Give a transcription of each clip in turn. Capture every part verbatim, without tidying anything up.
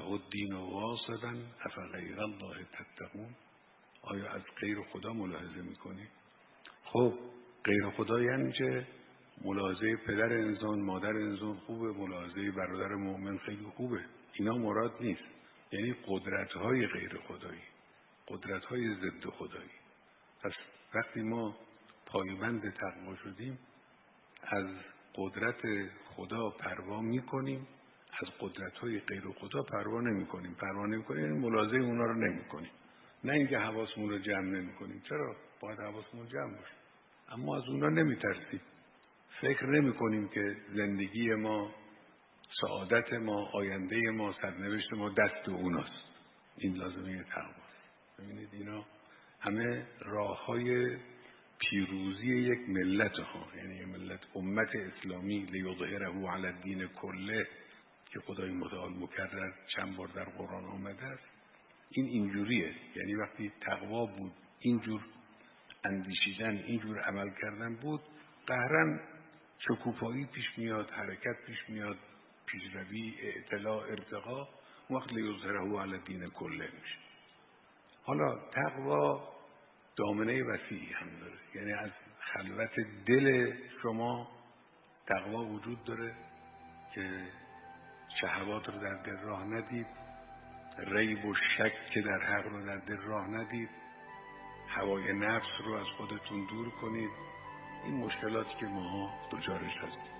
الدین واصبا افغیر الله تتقون. آیا از غیر خدا ملاحظه میکنی؟ خب غیر خدا یعنی چه؟ ملاحظه پدر انسان، مادر انسان خوبه، ملاحظه برادر مؤمن خیلی خوبه، اینا مراد نیست. یعنی قدرت های غیر خدایی، قدرت های ضد خدایی. پس وقتی ما پایبند تقوا شدیم از قدرت خدا پروا میکنیم، از قدرت های غیر خدا پروا نمی کنیم. پروا نمی کنیم یعنی ملاحظه اونا رو نمی کنیم. نه اینکه حواسمون رو جمع نمی کنیم، چرا؟ باید حواسمون جمع باشه، اما از اونا نمی ترسیم. فکر نمی کنیم که زندگی ما، سعادت ما، آینده ما، سرنوشت ما دست اوناست. این لازمه تقواست. ببینید اینا همه راه های پیروزی یک ملت ها، یعنی یک ملت امت اسلامی لیظهره علی الدین کله که خدای متعال مکرر چند بار در قرآن آمده است. این اینجوریه، یعنی وقتی تقوا بود، اینجور اندیشیدن، اینجور عمل کردن بود، قهرن شکوفایی پیش میاد، حرکت پیش میاد، پیشروی، اعتلاء، ارتقا، وقت لیظهره علی الدین کله میشه. حالا تقوا دامنه وسیعی هم داره، یعنی از خلوت دل شما تقوا وجود داره که شهوات رو در دل راه ندید، ریب و شک که در حق رو در دل راه ندید، هوای نفس رو از خودتون دور کنید. این مشکلاتی که ما دچارش هستیم.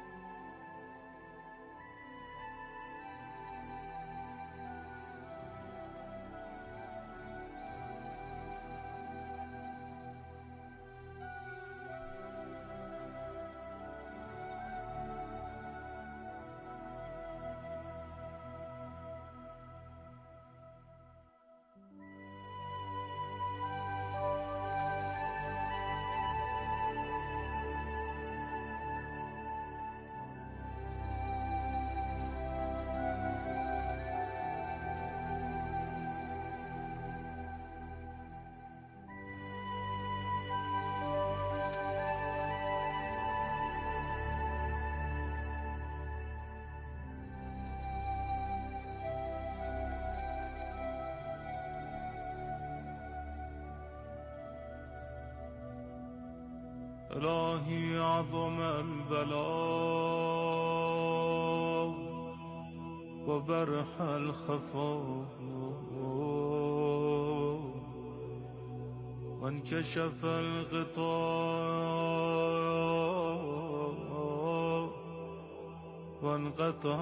الهی عظم البلاء و برح الخفا و انکشف الغطاء و انقطع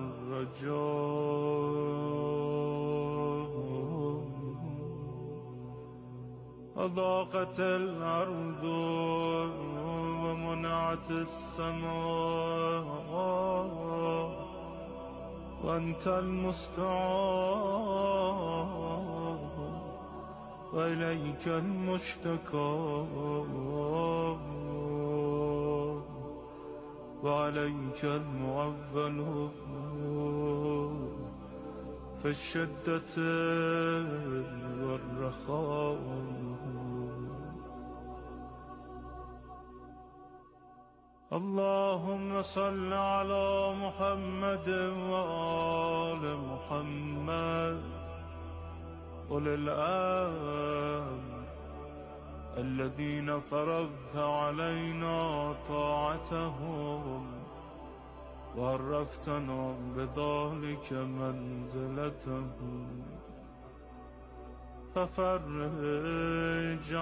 الرجاء أضاقت الأرض ومنعت السماء وأنت المستعان وإليك المشتكى وعليك المعول في الشدة والرخاء. اللهم صل على محمد وآل محمد أولي الأمر الذين فرضت علينا طاعتهم وعرفتنا بذلك منزلتهم ففرج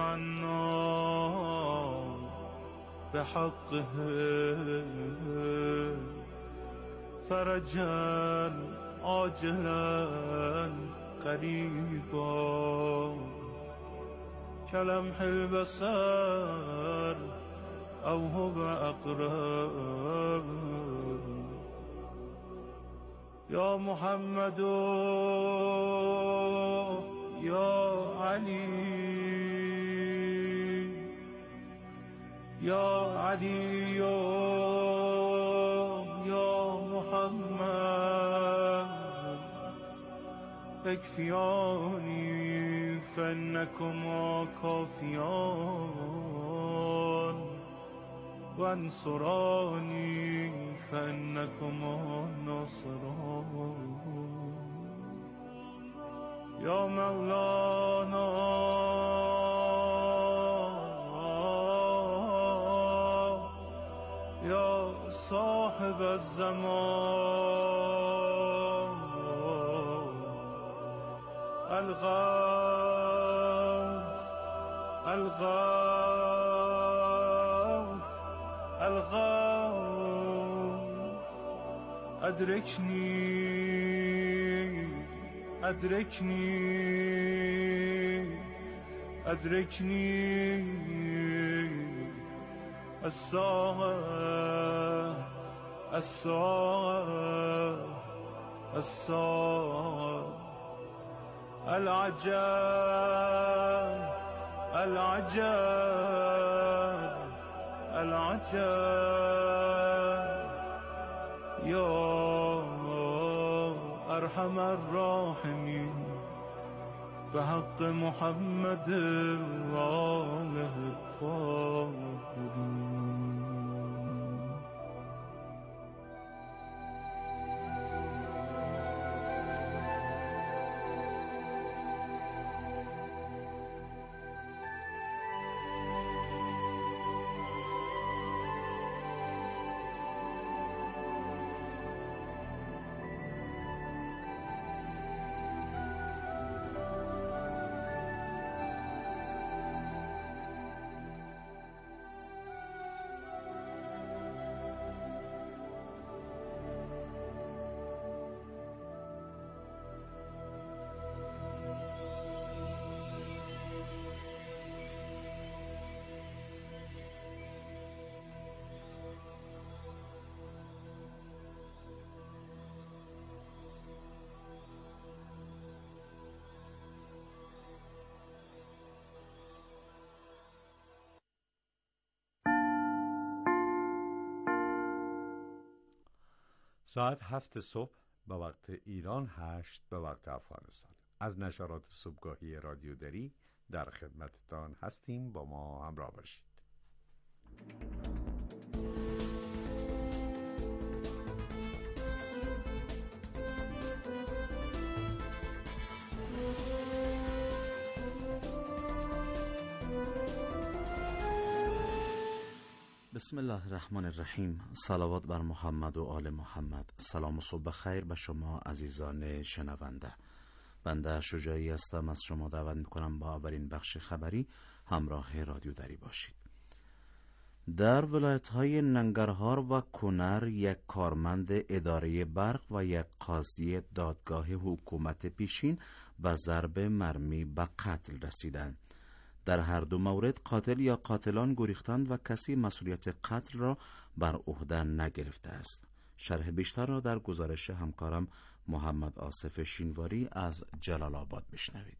عنا بحقه فرجا عاجلا قريبا كلمح البصر أو هو أقرب. يا محمد يا علي يا علي يا محمد اكفياني فإنكما كافيان وانصراني فإنكما ناصران. یا مولانا یا صاحب الزمان الغوث الغوث الغوث أدركني أدركني أدركني الساعة الساعة الساعة العجب العجب العجب يا أرحم الراحمين بحق محمد وآله الطاهرين. ساعت هفت صبح به وقت ایران، هشت به وقت افغانستان. از نشرات صبحگاهی رادیو دری در خدمتتان هستیم، با ما همراه باشید. بسم الله الرحمن الرحیم. صلوات بر محمد و آل محمد. سلام و صبح خیر به شما عزیزان شنونده. بنده شجاعی هستم، از شما دعوت میکنم با اولین بخش خبری همراه رادیو دری باشید. در ولایت‌های ننگرهار و کنر یک کارمند اداره برق و یک قاضی دادگاه حکومت پیشین به ضرب مرمی به قتل رسیدند. در هر دو مورد قاتل یا قاتلان گریختند و کسی مسئولیت قتل را بر عهده نگرفته است. شرح بیشتر را در گزارش همکارم محمد آصف شینواری از جلال آباد بشنوید.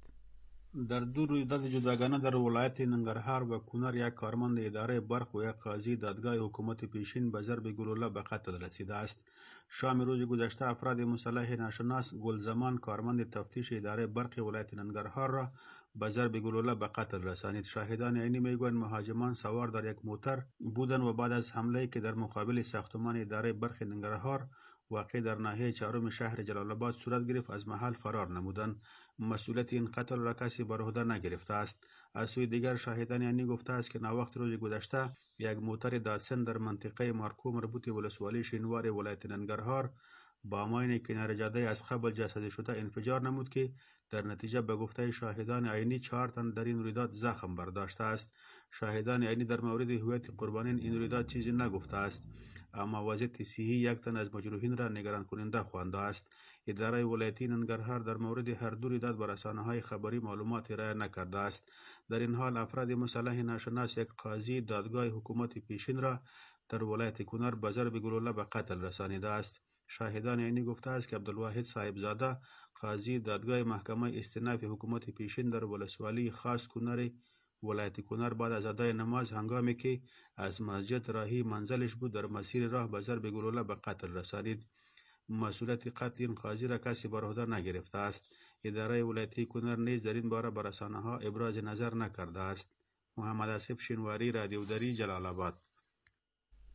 در دو رویداد جداگانه در ولایت ننگرهار و کنر یک کارمند اداره برق و یک قاضی دادگاه حکومت پیشین به ضرب گلوله به قتل رسیده است. شام روز گذشته افراد مسلح ناشناس گلزمان کارمند تفتیش اداره برق ولایت ننگرهار را به ضرب گلوله به قتل رسانید. شاهدان عینی میگویند مهاجمان سوار در یک موتر بودند و بعد از حمله که در مقابل ساختمان اداره برق ننگرهار واقع در ناحیه چهارم شهر جلال آباد صورت گرفت از محل فرار نمودند. مسئولیت این قتل را کسی بر عهده نگرفته است. از سوی دیگر شاهدان عینی گفته است که ناوقت روز گذشته یک موتر داتسن در منطقه مارکو مربوط ولسوالی شینوار ولایت ننگرهار با ماین کنار جاده از قبل جسد شده انفجار نمود که در نتیجه به گفته شاهدان عینی چهار تن در این رویداد زخم برداشته است. شاهدان عینی در مورد هویت قربانیان این رویداد چیزی نگفته است، اما وضعیت صحی یک تن از مجروحین را نگران کننده خوانده است. اداره ولایتی ننگرهار در مورد هر دو رویداد به رسانه‌های خبری معلومات ارائه نکرده است. در این حال افراد مسلح ناشناس یک قاضی دادگاه حکومت پیشین را در ولایت کنر به ضرب گلوله به قتل رسانیده است. شاهدان عینی گفته است که عبدالواحد صاحبزاده قاضی دادگاه محکمه استئناف حکومت پیشین در ولسوالی خاص کنر ولایت کنر بعد از ادای نماز هنگامی که از مسجد راهی منزلش بود در مسیر راه به ضرب گلوله به قتل رسانید. مسئولیت قتل این قاضی را کسی بر عهده نگرفته است. اداره ولایتی کنر نیز در این باره به رسانه‌ها ابراز نظر نکرده است. محمد آصف شینواری، رادیو دری، جلال آباد.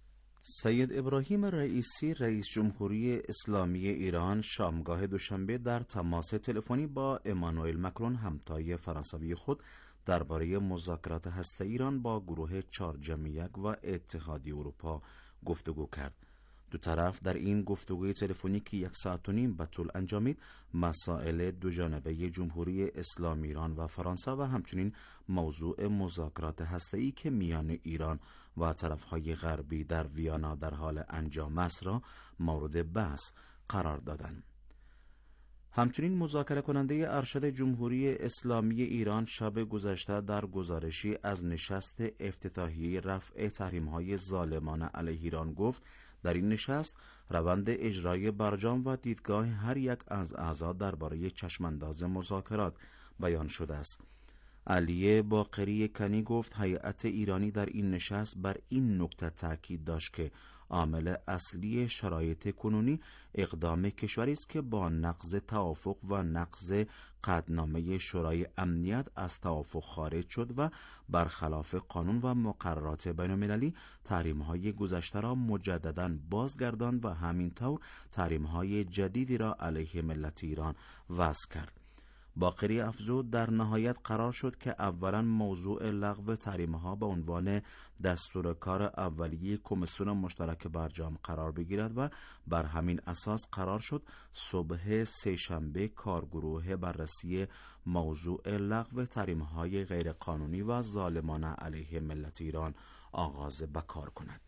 سید ابراهیم رئیسی رئیس جمهوری اسلامی ایران شامگاه دوشنبه در تماس تلفنی با امانوئل مکرون همتای فرانسوی خود درباره مذاکرات هسته‌ای ایران با گروه چهار جمع یک و اتحادیه اروپا گفتگو کرد. دو طرف در این گفتگوی تلفنی که یک ساعت و نیم به طول انجامید، مسائل دو جانبه جمهوری اسلامی ایران و فرانسه و همچنین موضوع مذاکرات هسته‌ای که میان ایران و طرفهای غربی در ویانا در حال انجام است را مورد بحث قرار دادند. همچنین مذاکره کننده ارشد جمهوری اسلامی ایران شب گذشته در گزارشی از نشست افتتاحیه رفع تحریم‌های ظالمانه علیه ایران گفت در این نشست روند اجرای برجام و دیدگاه هر یک از اعضا درباره چشمانداز مذاکرات بیان شده است. علی باقری کنی گفت هیئت ایرانی در این نشست بر این نکته تاکید داشت که عامل اصلی شرایط کنونی اقدام کشوری است که با نقض توافق و نقض قطعنامه شورای امنیت از توافق خارج شد و برخلاف قانون و مقررات بین‌المللی تحریم‌های گذشته را مجدداً بازگرداند و همینطور تحریم‌های جدیدی را علیه ملت ایران وضع کرد. باقری افزود در نهایت قرار شد که اولا موضوع لغو تحریم‌ها به عنوان دستور کار اولیه کمیسیون مشترک برجام قرار بگیرد و بر همین اساس قرار شد صبح سه‌شنبه کارگروه بررسی موضوع لغو تحریم‌های غیرقانونی و ظالمانه علیه ملت ایران آغاز به کار کند.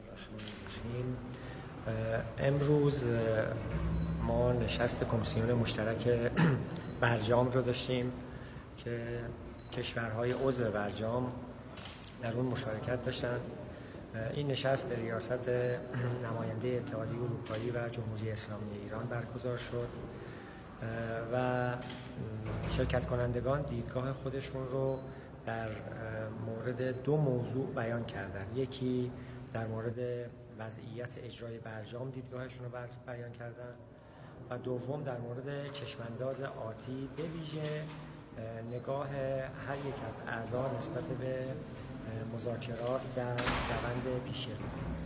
امروز ما نشست کمیسیون مشترک برجام رو داشتیم که کشورهای عضو برجام در اون مشارکت داشتن. این نشست به ریاست نماینده اتحادیه اروپایی و جمهوری اسلامی ایران برگزار شد و شرکت کنندگان دیدگاه خودشون رو در مورد دو موضوع بیان کردن. یکی در مورد وضعیت اجرای برجام دیدگاهشون رو بیان کردن و دوم در مورد چشمانداز آتی به ویژه نگاه هر یک از اعضا نسبت به مذاکرات در روند پیش رو.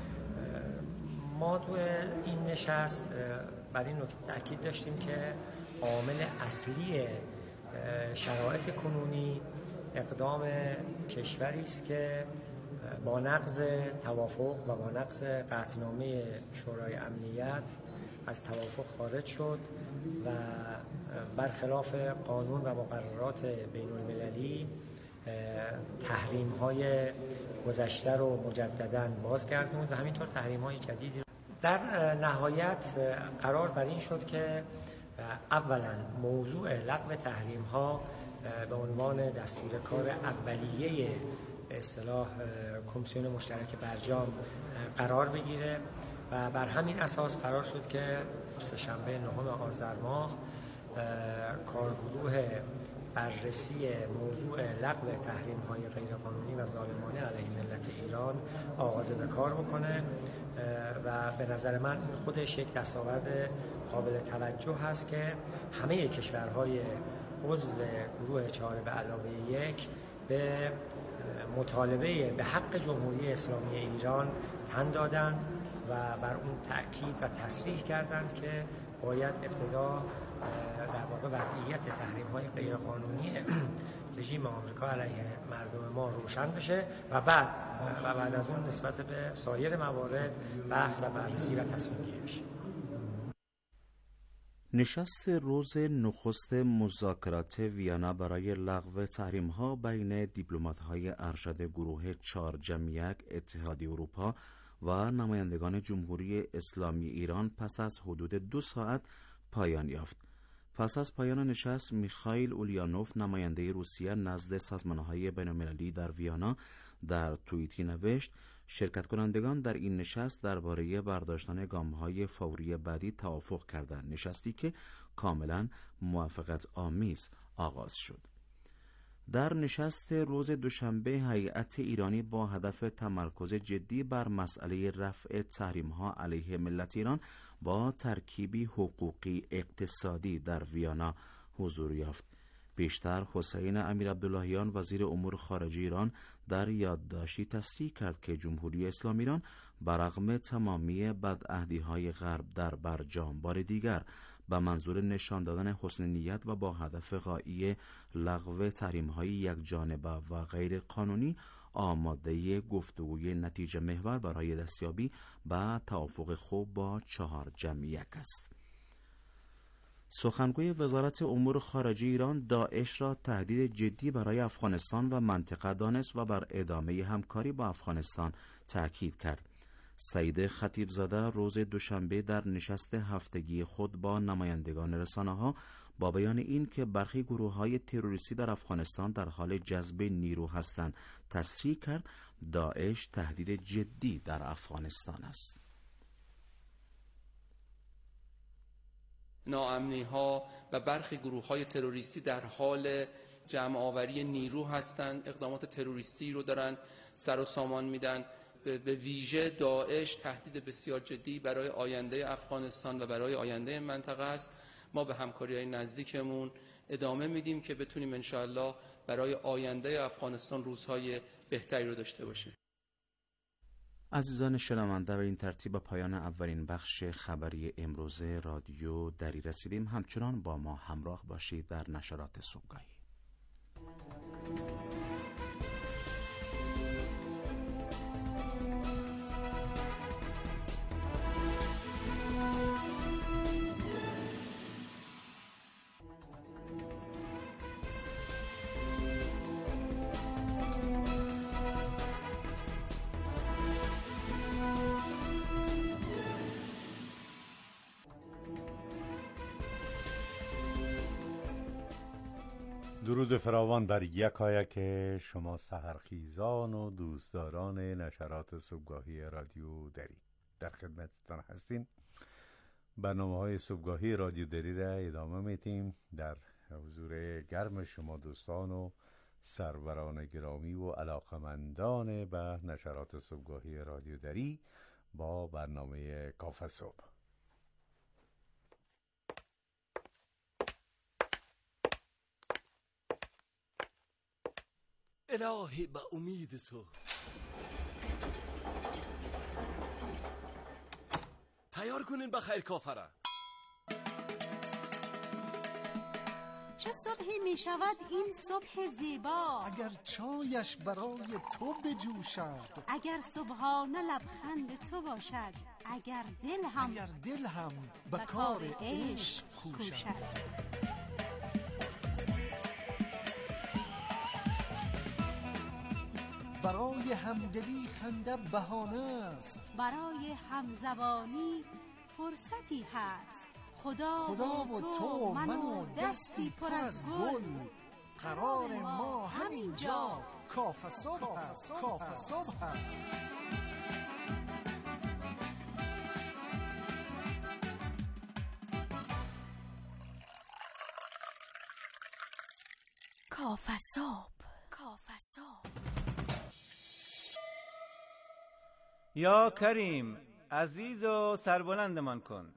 ما تو این نشست بر این نکته تاکید داشتیم که عامل اصلی شرایط کنونی اقدام کشوری است که با نقض توافق و با نقض قطعنامه شورای امنیت از توافق خارج شد و برخلاف قانون و مقررات بین المللی تحریم های گذشته رو مجدداً بازگردوند و همینطور تحریم های جدیدی. در نهایت قرار بر این شد که اولا موضوع لغو تحریم ها به عنوان دستور کار اولیه به اصطلاح کمیسیون مشترک برجام قرار بگیره و بر همین اساس قرار شد که سه‌شنبه نهم آذر ماه کارگروه بررسی موضوع لغو تحریم‌های غیرقانونی و ظالمانه علیه ملت ایران آغاز به کار بکنه و به نظر من خودش یک دستاورد قابل توجه هست که همه کشورهای عضو گروه چهار به علاوه یک به مطالبه به حق جمهوری اسلامی ایران تن دادند و بر اون تأکید و تصریح کردند که باید ابتدا در واقع وضعیت تحریم‌های غیرقانونی رژیم آمریکا علیه مردم ما روشن بشه و بعد و بعد از اون نسبت به سایر موارد بحث و بررسی و تصمیم گیری بشه. نشست روز نخست مذاکرات ویانا برای لغو تحریم‌ها بین دیپلمات‌های ارشد گروه چهار جمع یک اتحادیه اروپا و نمایندگان جمهوری اسلامی ایران پس از حدود دو ساعت پایان یافت. پس از پایان نشست میخائیل اولیانوف نماینده روسیه نزد سازمان‌های بین‌المللی در ویانا در توییتی نوشت شرکت کنندگان در این نشست درباره برداشتن گام‌های فوری بعدی توافق کردند، نشستی که کاملا موافقت آمیز آغاز شد. در نشست روز دوشنبه هیئت ایرانی با هدف تمرکز جدی بر مسئله رفع تحریم‌ها علیه ملت ایران با ترکیبی حقوقی اقتصادی در ویانا حضور یافت. پیشتر حسین امیر عبداللهیان وزیر امور خارجه ایران در یادداشتی تصریح کرد که جمهوری اسلامی ایران برغم تمامی بدعهدی‌های غرب در برجام بار دیگر به منظور نشان دادن حسن نیت و با هدف غایی لغو تحریم‌های یکجانبه و غیر قانونی آماده گفتگوی نتیجه محور برای دستیابی به توافق خوب با چهار جمعیت است. سخنگوی وزارت امور خارجه ایران داعش را تهدید جدی برای افغانستان و منطقه دانست و بر ادامه همکاری با افغانستان تاکید کرد. سعید خطیبزاده روز دوشنبه در نشست هفتگی خود با نمایندگان رسانه‌ها با بیان این که برخی گروه‌های تروریستی در افغانستان در حال جذب نیرو هستند تصریح کرد داعش تهدید جدی در افغانستان است. ناامنی ها و برخی گروه های تروریستی در حال جمع آوری نیرو هستند، اقدامات تروریستی رو دارن سر و سامان میدن. به ویژه داعش تهدید بسیار جدی برای آینده افغانستان و برای آینده منطقه است. ما به همکاری‌های نزدیکمون ادامه میدیم که بتونیم انشاءالله برای آینده افغانستان روزهای بهتری رو داشته باشیم. عزیزان شنونده، به این ترتیب به پایان اولین بخش خبری امروز رادیو دری رسیدیم. همچنان با ما همراه باشید در نشرات صبحگاهی. درود فراوان بر یکایک شما سحرخیزان و دوستداران نشرات صبحگاهی رادیو دری. در خدمتتان هستیم. برنامه‌های صبحگاهی رادیو دری را ادامه میدیم در حضور گرم شما دوستان و سروران گرامی و علاقمندان به نشرات صبحگاهی رادیو دری با برنامه کافه صبح. الهی به امید تو تیار کنین بخیر کافره. چه صبحی می شود این صبح زیبا، اگر چایش برای تو بجوشد، اگر صبحانه لبخند تو باشد، اگر دل هم اگر دل هم به کار عشق کوشد. برای همدلی خنده بهانه است، برای همزبانی فرصتی هست. خدا, خدا و تو من و دستی پر از گل، قرار ما همینجا کافه صبح هست. کافه صبح هست. کافه صبح. کافه صبح. یا کریم، عزیز و سربلندمان کن.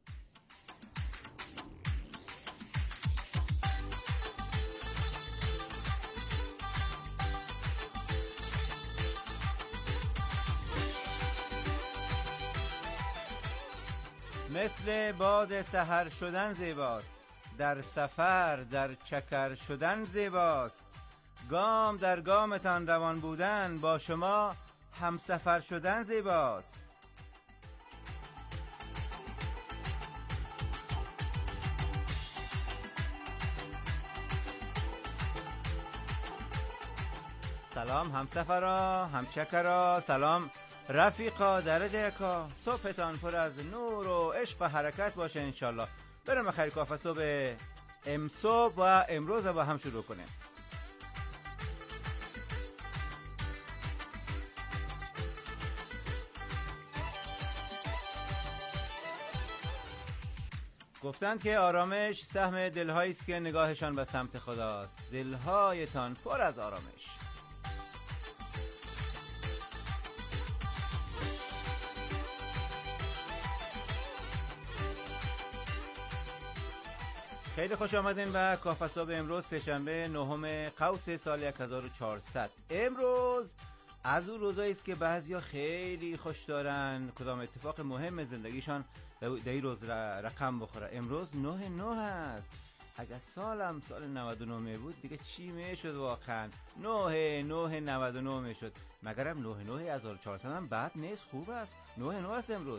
مثل باد سحر شدن زیباست، در سفر در چکر شدن زیباست. گام در گامتان روان بودن، با شما همسفر شدن زیباست. سلام همسفرا، همچکرا، سلام رفیقا، درجه یکا. صبحتان پر از نور و عشق و حرکت باشه انشالله. برم خیر کافه صبح امصبح و امروز با هم شروع کنیم. گفتند که آرامش سهم دلهایی است که نگاهشان به سمت خداست. دلهایتان پر از آرامش. خیلی خوش آمدین به کافه صبح امروز سه‌شنبه نهم قوس سال هزار و چهارصد. امروز از اون روزایی است که بعضیا خیلی خوش دارن کدام اتفاق مهم زندگیشان در این روز رقم بخوره. امروز نه نه است. اگر سالم سال نود و نه بود دیگه چی میشد واقعا؟ نه نه نود و نه میشد. مگرم نه نه هزار و چهارصد هم بد نیست، خوب است. نه نه است امروز.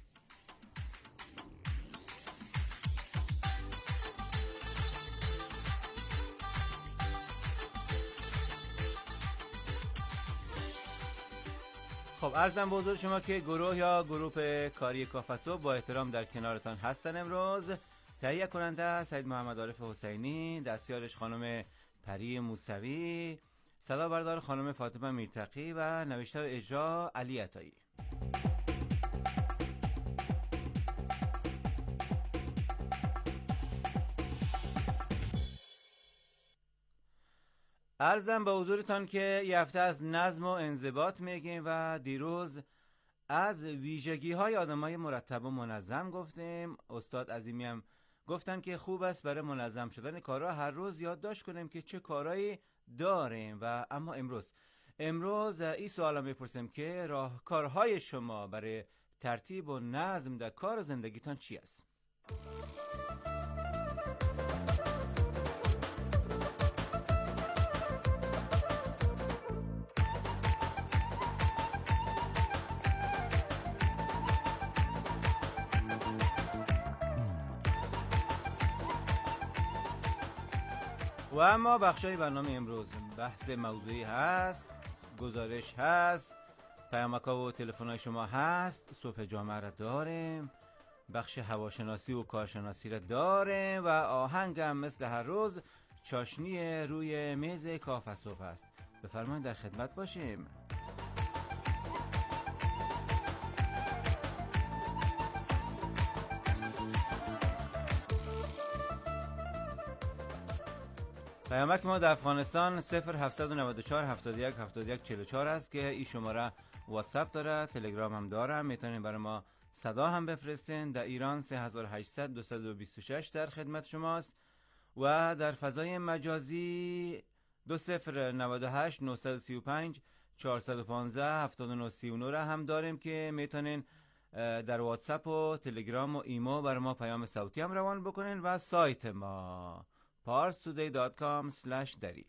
خب عرضم به حضور شما که گروه یا گروه کاری کافه صبح با احترام در کنارتان هستن. امروز تهیه کننده سید محمد عارف حسینی، دستیارش خانم پری موسوی، صدا بردار خانم فاطمه میرتقی و نوشته و اجرا علی عطایی. عرضم به حضورتان که یه هفته از نظم و انضباط میگیم و دیروز از ویژگی های آدم های مرتب و منظم گفتیم. استاد عظیمی هم گفتن که خوب است برای منظم شدن کارها هر روز یادداشت کنیم که چه کارهایی داریم. و اما امروز امروز این سوال هم بپرسیم که راهکارهای شما برای ترتیب و نظم در کار و زندگیتان چی است؟ و اما بخشای برنامه امروز بحث موضوعی هست، گزارش هست، پیامک‌ها و تلفن‌های شما هست، صبح جامعه را داریم، بخش هواشناسی و کارشناسی را داریم و آهنگ هم مثل هر روز چاشنی روی میز کافه صبح است. بفرمایید در خدمت باشیم. پیامک ما در افغانستان صفر هفت نه چهار هفتاد و یک هفتاد و یک چهل و چهار است که این شماره واتساپ داره، تلگرام هم داره، میتونین برای ما صدا هم بفرستین. در ایران سه هزار و هشتصد دویست و بیست و شش در خدمت شماست و در فضای مجازی دو صفر نود و هشت نهصد و سی و پنج چهارصد و پانزده هفتاد و نه سی و نه را هم داریم که میتونین در واتساپ و تلگرام و ایمو برای ما پیام صوتی هم روان بکنین و سایت ما پارس تودی دات کام اسلش دری.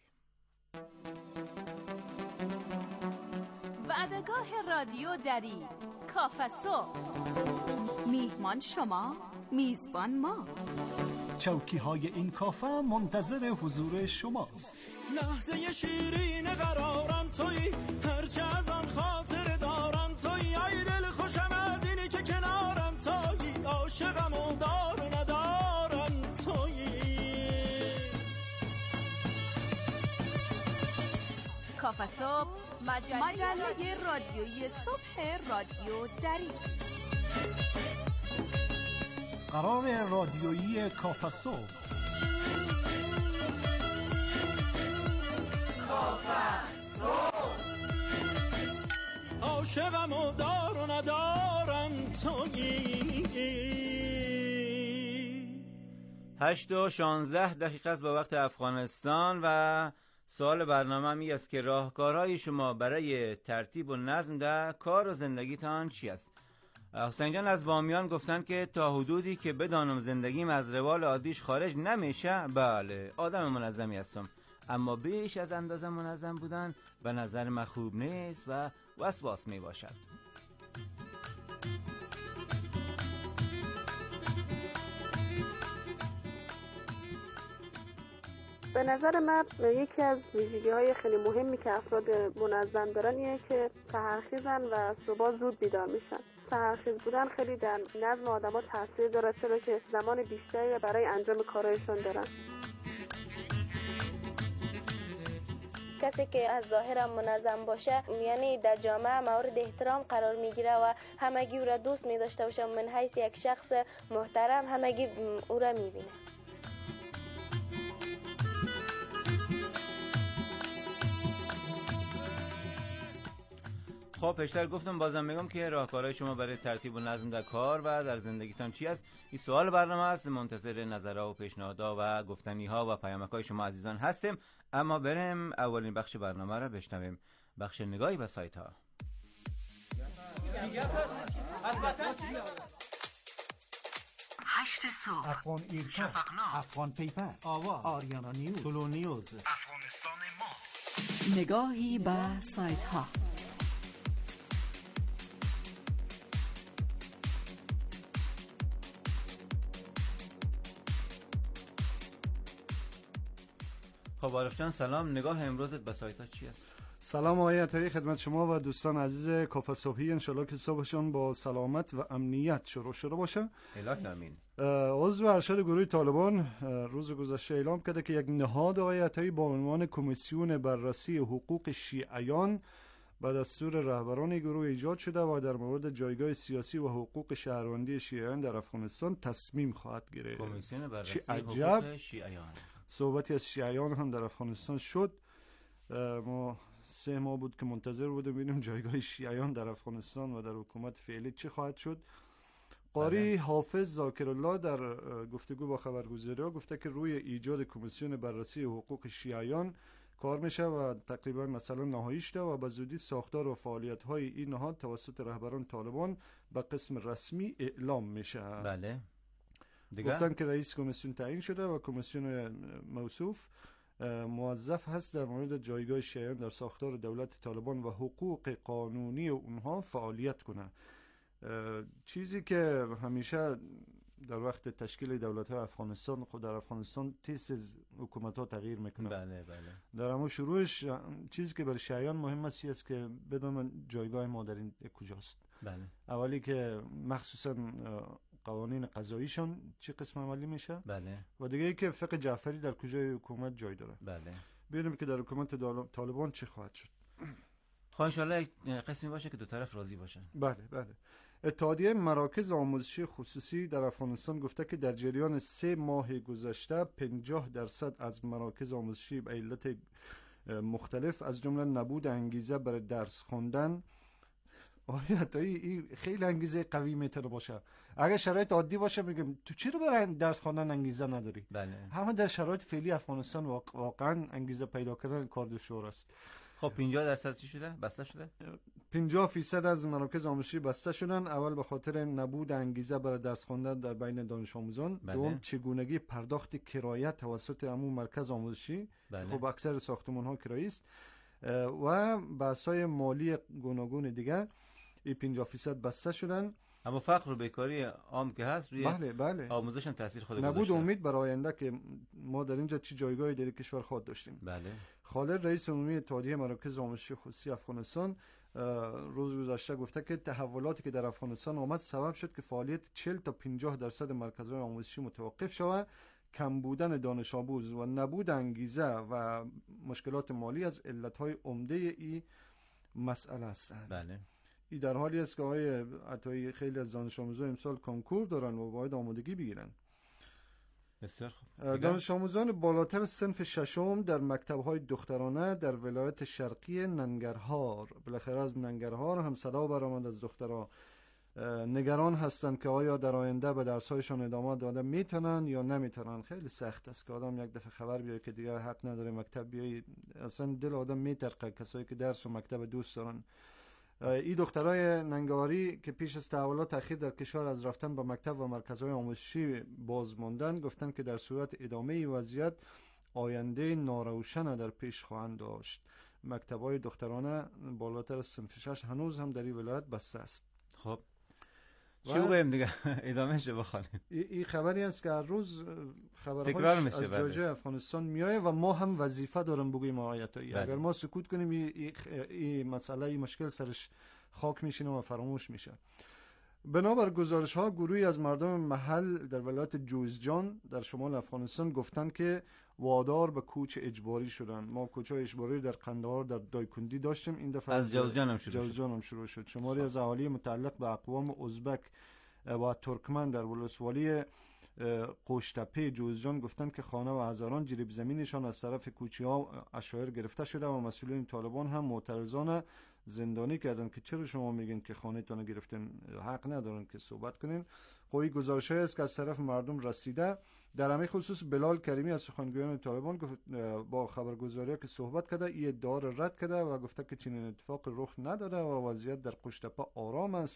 وعدگاه رادیو دری، کافه صبح. میهمان شما، میزبان ما. چوکی های این کافه منتظر حضور شماست. لحظه شیرین قرارم توی، هرچه از آن خاطر دارم توی. ای دل خوشم از اینی که کنارم توی، عاشقم و دار و ندارم توی. کافه صبح، مجله, مجله رادیویی صبح رادیو دری. قرار رادیویی کافه صبح. کافه صبح. عاشقم و دار و ندارم تویی. هشت و شانزده دقیقه است به وقت افغانستان و سوال برنامه می است که راهکارهای شما برای ترتیب و نظم در کار و زندگیتان چی است؟ حسین جان از بامیان گفتن که تا حدودی که بدانم زندگیم از روال عادیش خارج نمیشه، بله آدم منظمی هستم، اما بیش از اندازه منظم بودن به نظر من خوب نیست و وسواس می باشد. به نظر من یکی از ویژگی‌های خیلی مهمی که افراد منظم دارن اینه که سحرخیزن و صبح زود بیدار میشن. سحرخیز بودن خیلی در نظم آدم‌ها تاثیر داره، چرا که زمان بیشتری برای انجام کارهایشان دارن. کسی که از ظاهر منظم باشه یعنی در جامعه مورد احترام قرار میگیره و همگی او را دوست می‌داشته باشه، من حیث یک شخص محترم همگی او را می‌بینه. خب پیشتر گفتم بازم میگم که راهکارهای شما برای ترتیب و نظم در کار و در زندگیتان چی است؟ این سوال برنامه است. منتظر نظرها و پیشنهادها و گفتنی‌ها و پیامک‌های شما عزیزان هستیم. اما بریم اولین بخش برنامه را بشنویم، بخش نگاهی به سایت‌ها. هشت صبح، افغان ایرکا، افغان پیپر، آوا، آریانا نیوز، تولو نیوز، افغانستان ما. نگاهی به سایت ها. خب عارف جان سلام، نگاه امروزت به سایت ها چی است؟ سلام آقای عطایی خدمت شما و دوستان عزیز کافه صبحی. انشالله که صبحشون با سلامت و امنیت شروع شده باشه. الهی آمین. عضو ارشد گروه طالبان روز گذشته اعلام کرده که یک نهاد آقای عطایی با عنوان کمیسیون بررسی حقوق شیعیان به دستور رهبران گروه ایجاد شده و در مورد جایگاه سیاسی و حقوق شهروندی شیعیان در افغانستان تصمیم خواهد گرفت. کمیسیون بررسی حقوق شیعیان. صحبتی از شیعیان هم در افغانستان شد. ما سه ماه بود که منتظر بودیم ببینیم جایگاه شیعیان در افغانستان و در حکومت فعلی چه خواهد شد. قاری حافظ ذاکرالله در گفتگو با خبرگزاری‌ها گفته که روی ایجاد کمیسیون بررسی حقوق شیعیان کار میشه و تقریبا مثلا نهایی شده و به زودی ساختار و فعالیت‌های این نهاد توسط رهبران طالبان به قسم رسمی اعلام میشه. بله. دیگه گفتن که رئیس کمیسیون تعیین شده و کمیسیون موصوف موظف هست در مورد جایگاه شیعیان در ساختار دولت طالبان و حقوق قانونی اونها فعالیت کنه. چیزی که همیشه در وقت تشکیل دولت های افغانستان، خود در افغانستان تیز حکومت ها تغییر میکنه. بله بله. در همون شروعش چیزی که برای شیعیان مهم است است که بدون جایگاه ما در این کجاست. بله. اولی که مخصوصا قوانین قضاییشون چه قسم عملی میشه. بله. و دیگه ای که فقه جعفری در کجای حکومت جای داره. بله. ببینیم که در حکومت طالبان چه خواهد شد. خواهد انشالله قسمی باشه که دو طرف راضی باشن. بله بله. اتحادیه مراکز آموزشی خصوصی در افغانستان گفته که در جریان سه ماه گذشته پنجاه درصد از مراکز آموزشی به علت مختلف از جمله نبود انگیزه برای درس خواندن. آیا تا این خیلی انگیزه قوی میتونه باشه. اگه شرایط عادی باشه میگم تو چرا برای درس خواندن انگیزه نداری؟ بله. همه در شرایط فعلی افغانستان واقعا انگیزه پیدا کردن کار دشوار است. خب پنجاه درصد چی شده؟ بسته شده؟ پنجاه فیصد از مراکز آموزشی بسته شدن. اول به خاطر نبود انگیزه برای درس خواندن در بین دانش آموزان. بله. دوم چگونگی پرداخت کرایه توسط همون مرکز آموزشی. بله. خب اکثر ساختمان ها کرایی است. و بحث‌های مالی گوناگون دیگه. این پنجاه فیصد بسته شدن. اما فقر و بیکاری عام که هست روی بله بله. آموزش هم تاثیر خود گذاشته. نبود امید برای آینده که ما در اینجا چه جایگاهی در کشور خود داشتیم. بله. خالد رئیس عمومی اتحادیه مراکز آموزشی خصوصی افغانستان روز گذشته گفته که تحولاتی که در افغانستان آمد سبب شد که فعالیت چهل تا پنجاه درصد مرکزهای آموزشی متوقف شود. کم بودن دانش آموز و نبود انگیزه و مشکلات مالی از علتهای عمده این مسئله هستند. بله. این در حالی است که آقای عطایی خیلی از دانش آموزان امسال کنکور دارن و باید آمادگی بگیرن. بسیار خوب. دانش آموزان بالاتر صنف ششم در مکتب‌های دخترانه در ولایت شرقی ننگرهار، بالاخره از ننگرهار هم صدا برآمد از دخترها، نگران هستند که آیا در آینده به درس‌هایشان ادامه داده میتونن یا نمیتونن. خیلی سخت است که آدم یک دفعه خبر بیاره که دیگه حق نداره مکتب بیای. اصلا دل آدم میترقه کسایی که درس و مکتب دوست دارن. این دخترای ننگاری که پیش از تحولات تأخیر در کشور از رفتن به مکتب و مرکزهای آموزشی باز ماندن، گفتن که در صورت ادامه این وضعیت آینده ناروشن در پیش خواهند داشت. مکتب‌های دخترانه بالاتر از صنف شش هنوز هم در این ولایت بسته است. خب چی بگیم دیگه؟ ادامه شه بخوانیم. این خبری است که هر روز خبرهاش از جاجه افغانستان میایه و ما هم وظیفه داریم بگیم آیتایی. اگر ما سکوت کنیم این مسئله این مشکل سرش خاک میشینه و فراموش میشه. بنابر گزارش ها گروهی از مردم محل در ولایت جوزجان در شمال افغانستان گفتند که وادار به کوچ اجباری شدن. ما کوچ اجباری در قندهار در دایکندی داشتیم، این دفعه از جوزجان هم شروع جوزجان هم شروع شد. شماری از اهالی متعلق به اقوام ازبک و ترکمن در ولسوالی قوشتپه جوزجان گفتن که خانه و هزاران جریب زمینشان از طرف کوچی ها اشایر گرفته شده و مسئولین طالبان هم معترضان زندانی کردن که چرا شما میگین که خانه تان گرفتن، حق ندارن که صحبت کنین. خوی گزارشی است که از طرف مردم رسیده. در همین خصوص بلال کریمی از سخنگویان طالبان با خبرگزاری که صحبت کرده این ادعا را رد کرده و گفته که چنین اتفاق رخ نداده و وضعیت در قوشتپه آرام است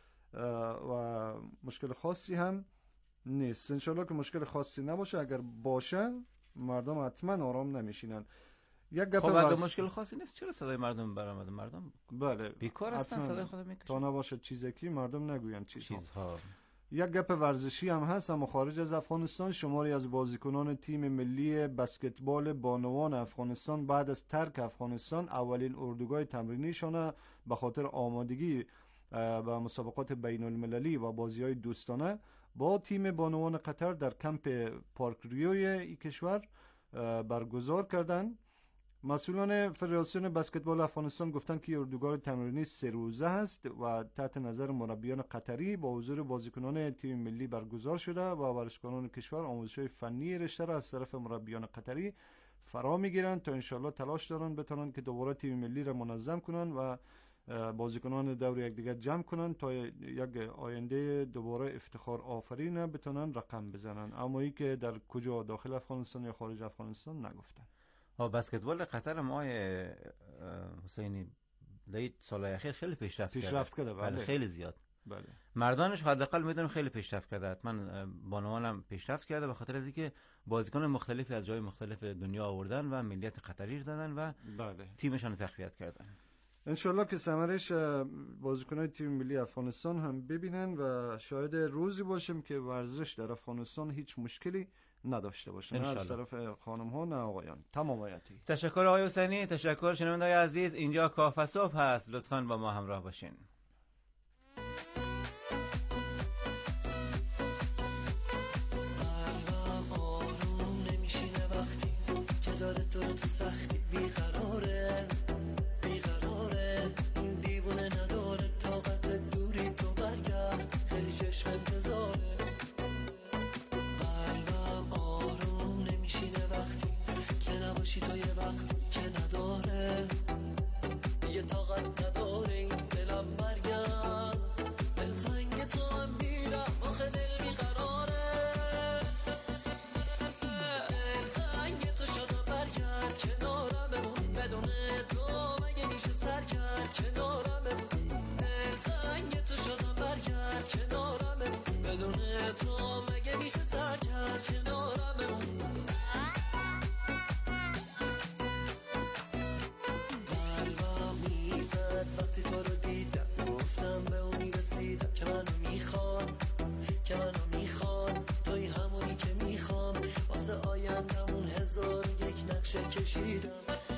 و مشکل خاصی هم نیست. انشالله که مشکل خاصی نباشه، اگر باشه مردم حتما آرام نمیشینن. یک گپ خب اگه مشکل خاصی نیست چرا صدای مردم برآمده؟ مردم بله بیکار هستن، صدای خودم میکشن تا نباشه چیزی که مردم نگوین چیزها. چیزها. یک گپ ورزشی هم هست، اما خارج از افغانستان شماری از بازیکنان تیم ملی بسکتبال بانوان افغانستان بعد از ترک افغانستان اولین اردوگاه تمرینیشان به خاطر آمادگی به مسابقات بین المللی و بازی‌های دوستانه با تیم بانوان قطر در کمپ پارک ریوی این کشور برگزار کردند. مسئولان فدراسیون بسکتبال افغانستان گفتند که اردوگاه تمرینی سه روزه است و تحت نظر مربیان قطری با حضور بازیکنان تیم ملی برگزار شده و ورزشکاران کشور آموزش‌های فنی رشته را از طرف مربیان قطری فرا میگیرند تا انشالله تلاش دارند بتونن که دوباره تیم ملی را منظم کنند و بازیکنان دور یکدیگر جمع کنند تا یک آینده دوباره افتخار آفرین بتونن رقم بزنن، اما ای که در کجا داخل افغانستان یا خارج افغانستان نگفتن. بسکتبال قطر ما حسینی در سالهای اخیر خیلی پیشرفت کرده. پیشرفت کرده بله. خیلی زیاد. بله. مردانش حداقل میدونم خیلی پیشرفت کرده. حتما بانوانم پیشرفت کرده به خاطر از اینکه بازیکن مختلفی از جای مختلف دنیا آوردن و ملیت قطری دادن و بله. تیمشان تقویت کردن. انشالله که ثمرش بازیکنان تیم ملی افغانستان هم ببینن و شاید روزی باشیم که ورزش در افغانستان هیچ مشکلی نداشته باشه، نه از طرف خانم ها نه آقایان، تمامیتی. تشکر آقای حسینی، تشکر شنونده‌های عزیز. اینجا کافه صبح هست، لطفاً با ما همراه باشین. آروم نمیشینه وقتی که داره تو رو تو سختی بیقراره بیقراره این دیوونه نداره طاقت دوری تو برگرد خیلی چشم انتظاره. باشی تو یه وقتی که نداره دیگه طاقت نداره این دلم مرگم دلتنگ تو هم میرم آخه دل بیقراره دلتنگ تو شدم برگرد کنارم بمون بدون تو مگه میشه سر کرد کنارم بمون دلتنگ تو شدم برگرد کنارم بمون بدون تو مگه میشه سر کرد کنارم بمون. وقتی تو رو دیدم گفتم به امید رسیدم که منو میخوام که منو میخوام توی همونی که میخوام واسه آیندمون هزار یک نقشه کشیدم.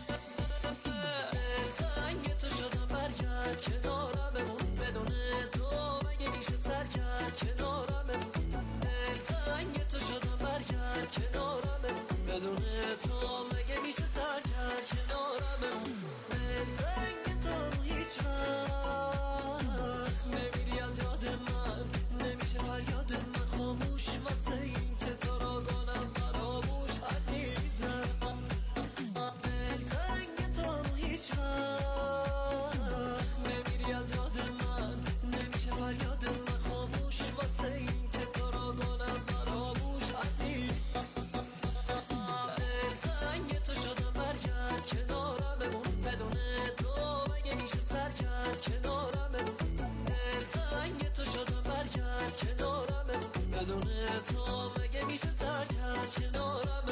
دلتنگ تو شدم برگرد کنارم بمون بدون تو مگه میشه سر کرد کنارم بمون دلتنگ تو شدم برگرد کنارم بمون بدون تو مگه میشه سر کرد کنارم بمون دلتنگ هیچ وقت نمیری از یاد من نمیشه فریاد من خاموش واسه این که تو را کنم فراموش عزیزم دلتنگ تو هیچ وقت نمیری از یاد من نمیشه فریاد من خاموش واسه این که تو را کنم فراموش عزیزم دلتنگ تو شدم برگرد کنارم بمون بدون سر کرد کنارم دلتنگ تو شدم برگرد کنارم بدون تو مگه میشه سر کرد کنارم.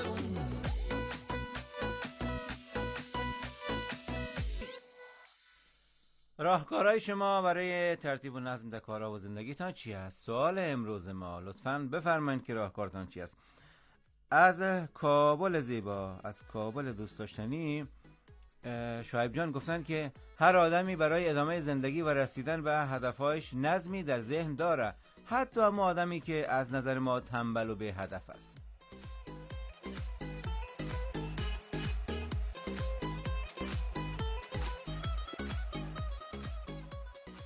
راهکارهای شما برای ترتیب و نظم در کارها و زندگیتان چی است؟ سوال امروز ما. لطفاً بفرمایید که راهکارتان چی است. از کابل زیبا، از کابل دوست داشتنی شعیب جان گفتن که هر آدمی برای ادامه زندگی و رسیدن به هدفهایش نظمی در ذهن داره، حتی اما آدمی که از نظر ما تنبل و بی هدف است.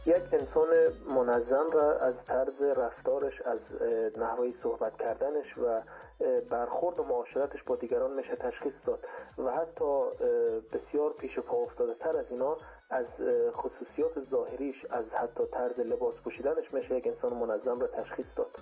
یک انسان منظم را از طرز رفتارش، از نحوه صحبت کردنش و برخورد و معاشرتش با دیگران میشه تشخیص داد و حتی بسیار پیش پا افتاده تر از اینا از خصوصیات ظاهریش، از حتی طرز لباس پوشیدنش میشه یک انسان منظم را تشخیص داد.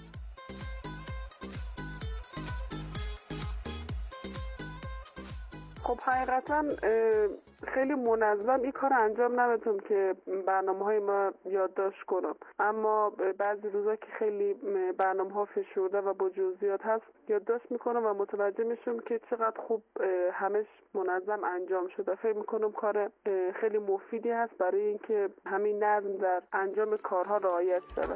خب حقیقتا خیلی منظم این کار انجام ندادم که برنامه های ما یادداشت کنم، اما بعضی روزا که خیلی برنامه ها فشرده و با جزئیات هست یادداشت میکنم و متوجه میشم که چقدر خوب همش منظم انجام شده. فکر میکنم کار خیلی مفیدی هست برای اینکه همین نظم در انجام کارها رعایت شده.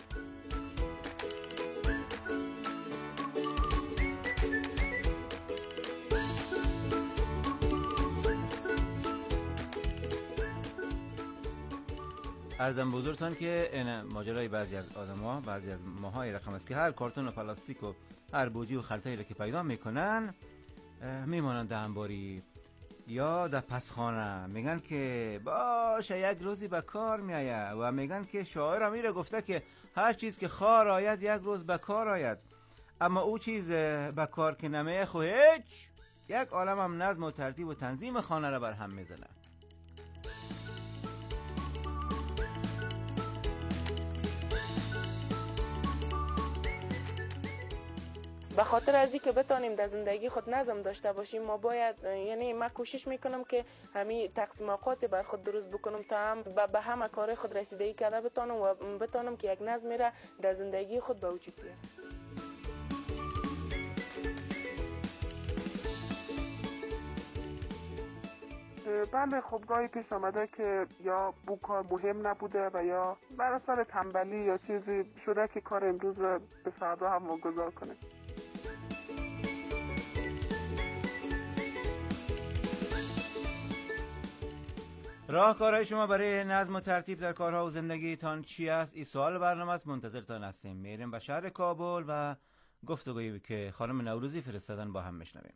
عرضم بزرگتان که این ماجرای بعضی از آدم‌ها، بعضی از ماهای رقم است که هر کارتون و پلاستیک و هر بوجی و خلطه‌ای که پیدا میکنن میمونن در انباری یا در پسخانه. میگن که باشه یک روزی به کار میآید و میگن که شاعر میره گفته که هر چیز که خار آید یک روز به کار آید، اما او چیز به کار که نمیه خو هیچ یک عالم هم نظم و ترتیب و تنظیم خانه را بر هم میزنه. به خاطر از اینکه بتانیم در زندگی خود نظم داشته باشیم ما باید، یعنی من کوشش میکنم که همین تقسیم اوقات بر خود درست بکنم تا هم به همه کار خود رسیدگی کرده بتانم و بتانم که یک نظمی را در زندگی خود به وجود بیارم. بله خب گاهی پیش آمده که یا بو کار مهم نبوده و یا بر اثر تنبلی یا چیزی شده که کار امروز به فردا هم واگذار کنه. راهکارهای شما برای نظم و ترتیب در کارها و زندگیتان چی است؟ این سوال برنامه است. منتظرتان هستیم. میریم به شهر کابل و گفتگویی که خانم نوروزی فرستادن با هم میشنویم.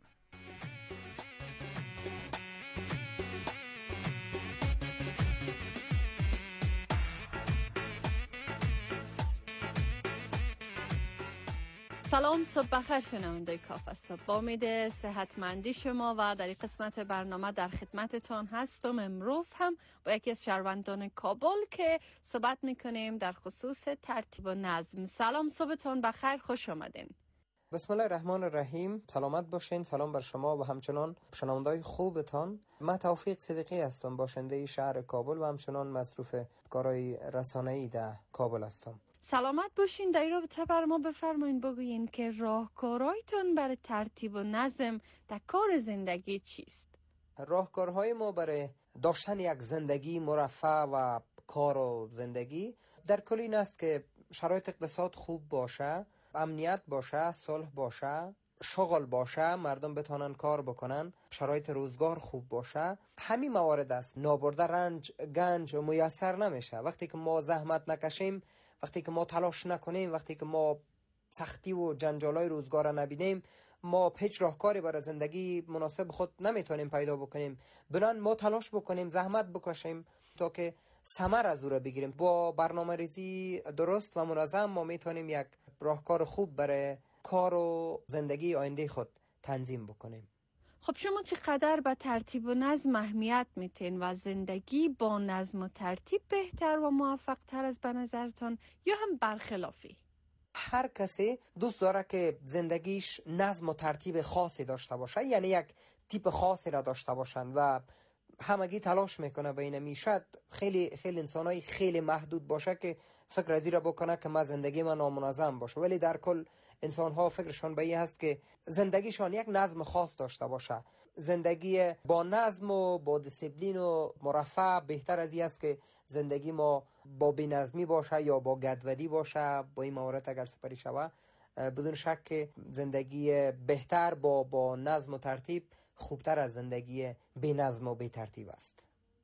سلام، صبح بخیر شنونده کافه صبح. با امید صحتمندی شما و در این قسمت برنامه در خدمتتان هستم. امروز هم با یکی از شهروندان کابل که صحبت میکنیم در خصوص ترتیب و نظم. سلام، صبحتان بخیر، خوش آمدین. بسم الله الرحمن الرحیم. سلامت باشین. سلام بر شما و همچنان شنوندای خوبتان. من توفیق صدیقی هستم، باشنده شهر کابل و همچنان مصروف کارهای رسانه‌ای در کابل هستم. سلامت باشین. در این رابطه بر ما بفرمایین، بگوین که راهکارهایتون برای ترتیب و نظم در کار زندگی چیست؟ راهکارهای ما برای داشتن یک زندگی مرفه و کار و زندگی در کل این است که شرایط اقتصاد خوب باشه، امنیت باشه، صلح باشه، شغل باشه، مردم بتونن کار بکنن، شرایط روزگار خوب باشه. همین موارد است. نابرده رنج گنج و میسر نمیشه. وقتی که ما زحمت نکشیم، وقتی که ما تلاش نکنیم، وقتی که ما سختی و جنجالای روزگار را نبینیم، ما هیچ راهکاری برای زندگی مناسب خود نمیتونیم پیدا بکنیم. بنان ما تلاش بکنیم، زحمت بکشیم تا که ثمر از او را بگیریم. با برنامه ریزی درست و منظم ما میتونیم یک راهکار خوب برای کار و زندگی آینده خود تنظیم بکنیم. خب شما چقدر به ترتیب و نظم اهمیت میتین و زندگی با نظم و ترتیب بهتر و موفق تر از به نظرتان یا هم برخلافی؟ هر کسی دوست داره که زندگیش نظم و ترتیب خاصی داشته باشه، یعنی یک تیپ خاصی را داشته باشن و همگی تلاش میکنه بین می. شاید خیلی خیلی انسانای خیلی محدود باشه که فکر از این را بکنه که ما زندگی من نامنظم باشه، ولی در کل انسان ها فکرشان به این هست که زندگیشان یک نظم خاص داشته باشه. زندگی با نظم و با دیسیپلین و مرفه بهتر از این است که زندگی ما با بی‌نظمی باشه یا با گدودی باشه. با این موارد اگر سپری شود بدون شک که زندگی بهتر با با نظم و ترتیب خوبتر از زندگی بی نظم و بی ترتیب است.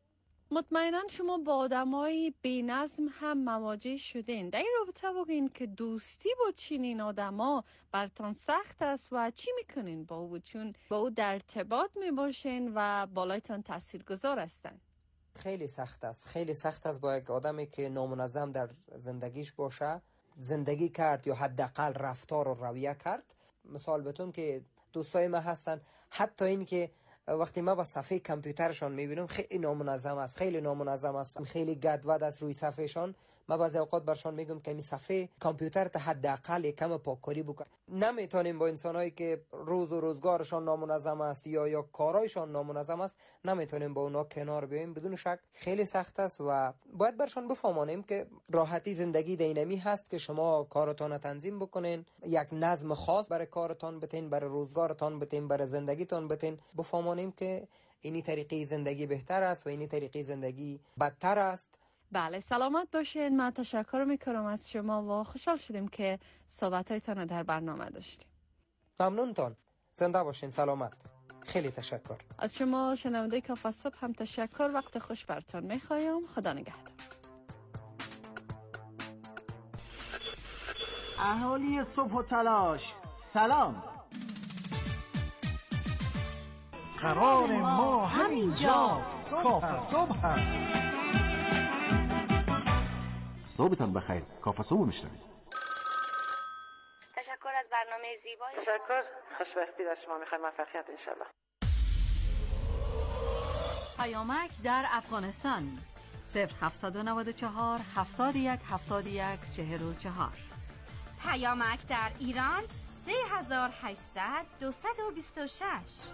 مطمئنا شما با آدمای بی نظم هم مواجه شدین. در این رابطه بگین که دوستی با چنین آدما برتان سخت است و چی میکنین با او، چون با او در ارتباط میباشین و بالایتان تاثیرگذار هستن؟ خیلی سخت است. خیلی سخت است با یک آدمی که نامنظم در زندگیش باشه، زندگی کرد یا حداقل رفتار و رویه کرد. مثال بتون که دوستای ما هستن، حتی این که وقتی ما با صفحه کامپیوترشان میبینم خیلی نامنظم است، خیلی نامنظم است، خیلی گدود است روی صفحهشان. ما بعضی اوقات برشان میگم که این صفحه کامپیوتر تا حداقل کم پاککاری بکن. نمیتونیم با انسانایی که روز و روزگارشان نامنظم است یا یا کارایشان نامنظم است، نمیتونیم با اونا کنار بیاییم. بدون شک خیلی سخت است و باید برشان بفهمانیم که راحتی زندگی دینامی هست که شما کارتان تنظیم بکنین، یک نظم خاص برای کارتان بتین، برای روزگارتان بتین، برای زندگیتان بتین. بفهمانیم که اینی طریقی زندگی بهتر است و اینی طریقی زندگی بدتر است. بله، سلامت باشین. من تشکر میکنم از شما و خوشحال شدیم که صحبتایتان در برنامه داشتیم. ممنونتان. زنده باشین. سلامت. خیلی تشکر. از شما شنونده کافه صبح هم تشکر. وقت خوش برتان میخوایم. خدا نگهدار. اهالی صبح و تلاش سلام. قرار ما همینجا کافه صبح هست. صبحتان بخیر. کافه صبح میشنوید. تشکر از برنامه زیبایی. تشکر. خوشبختی در شما میخوایم. موفقیت انشالله. پیامک در افغانستان صفر هفتصد و نود و چهار هفتاد و یک هفتاد و یک چهل و چهار. پیامک در ایران سه هزار و هشتصد دویست و بیست و شش.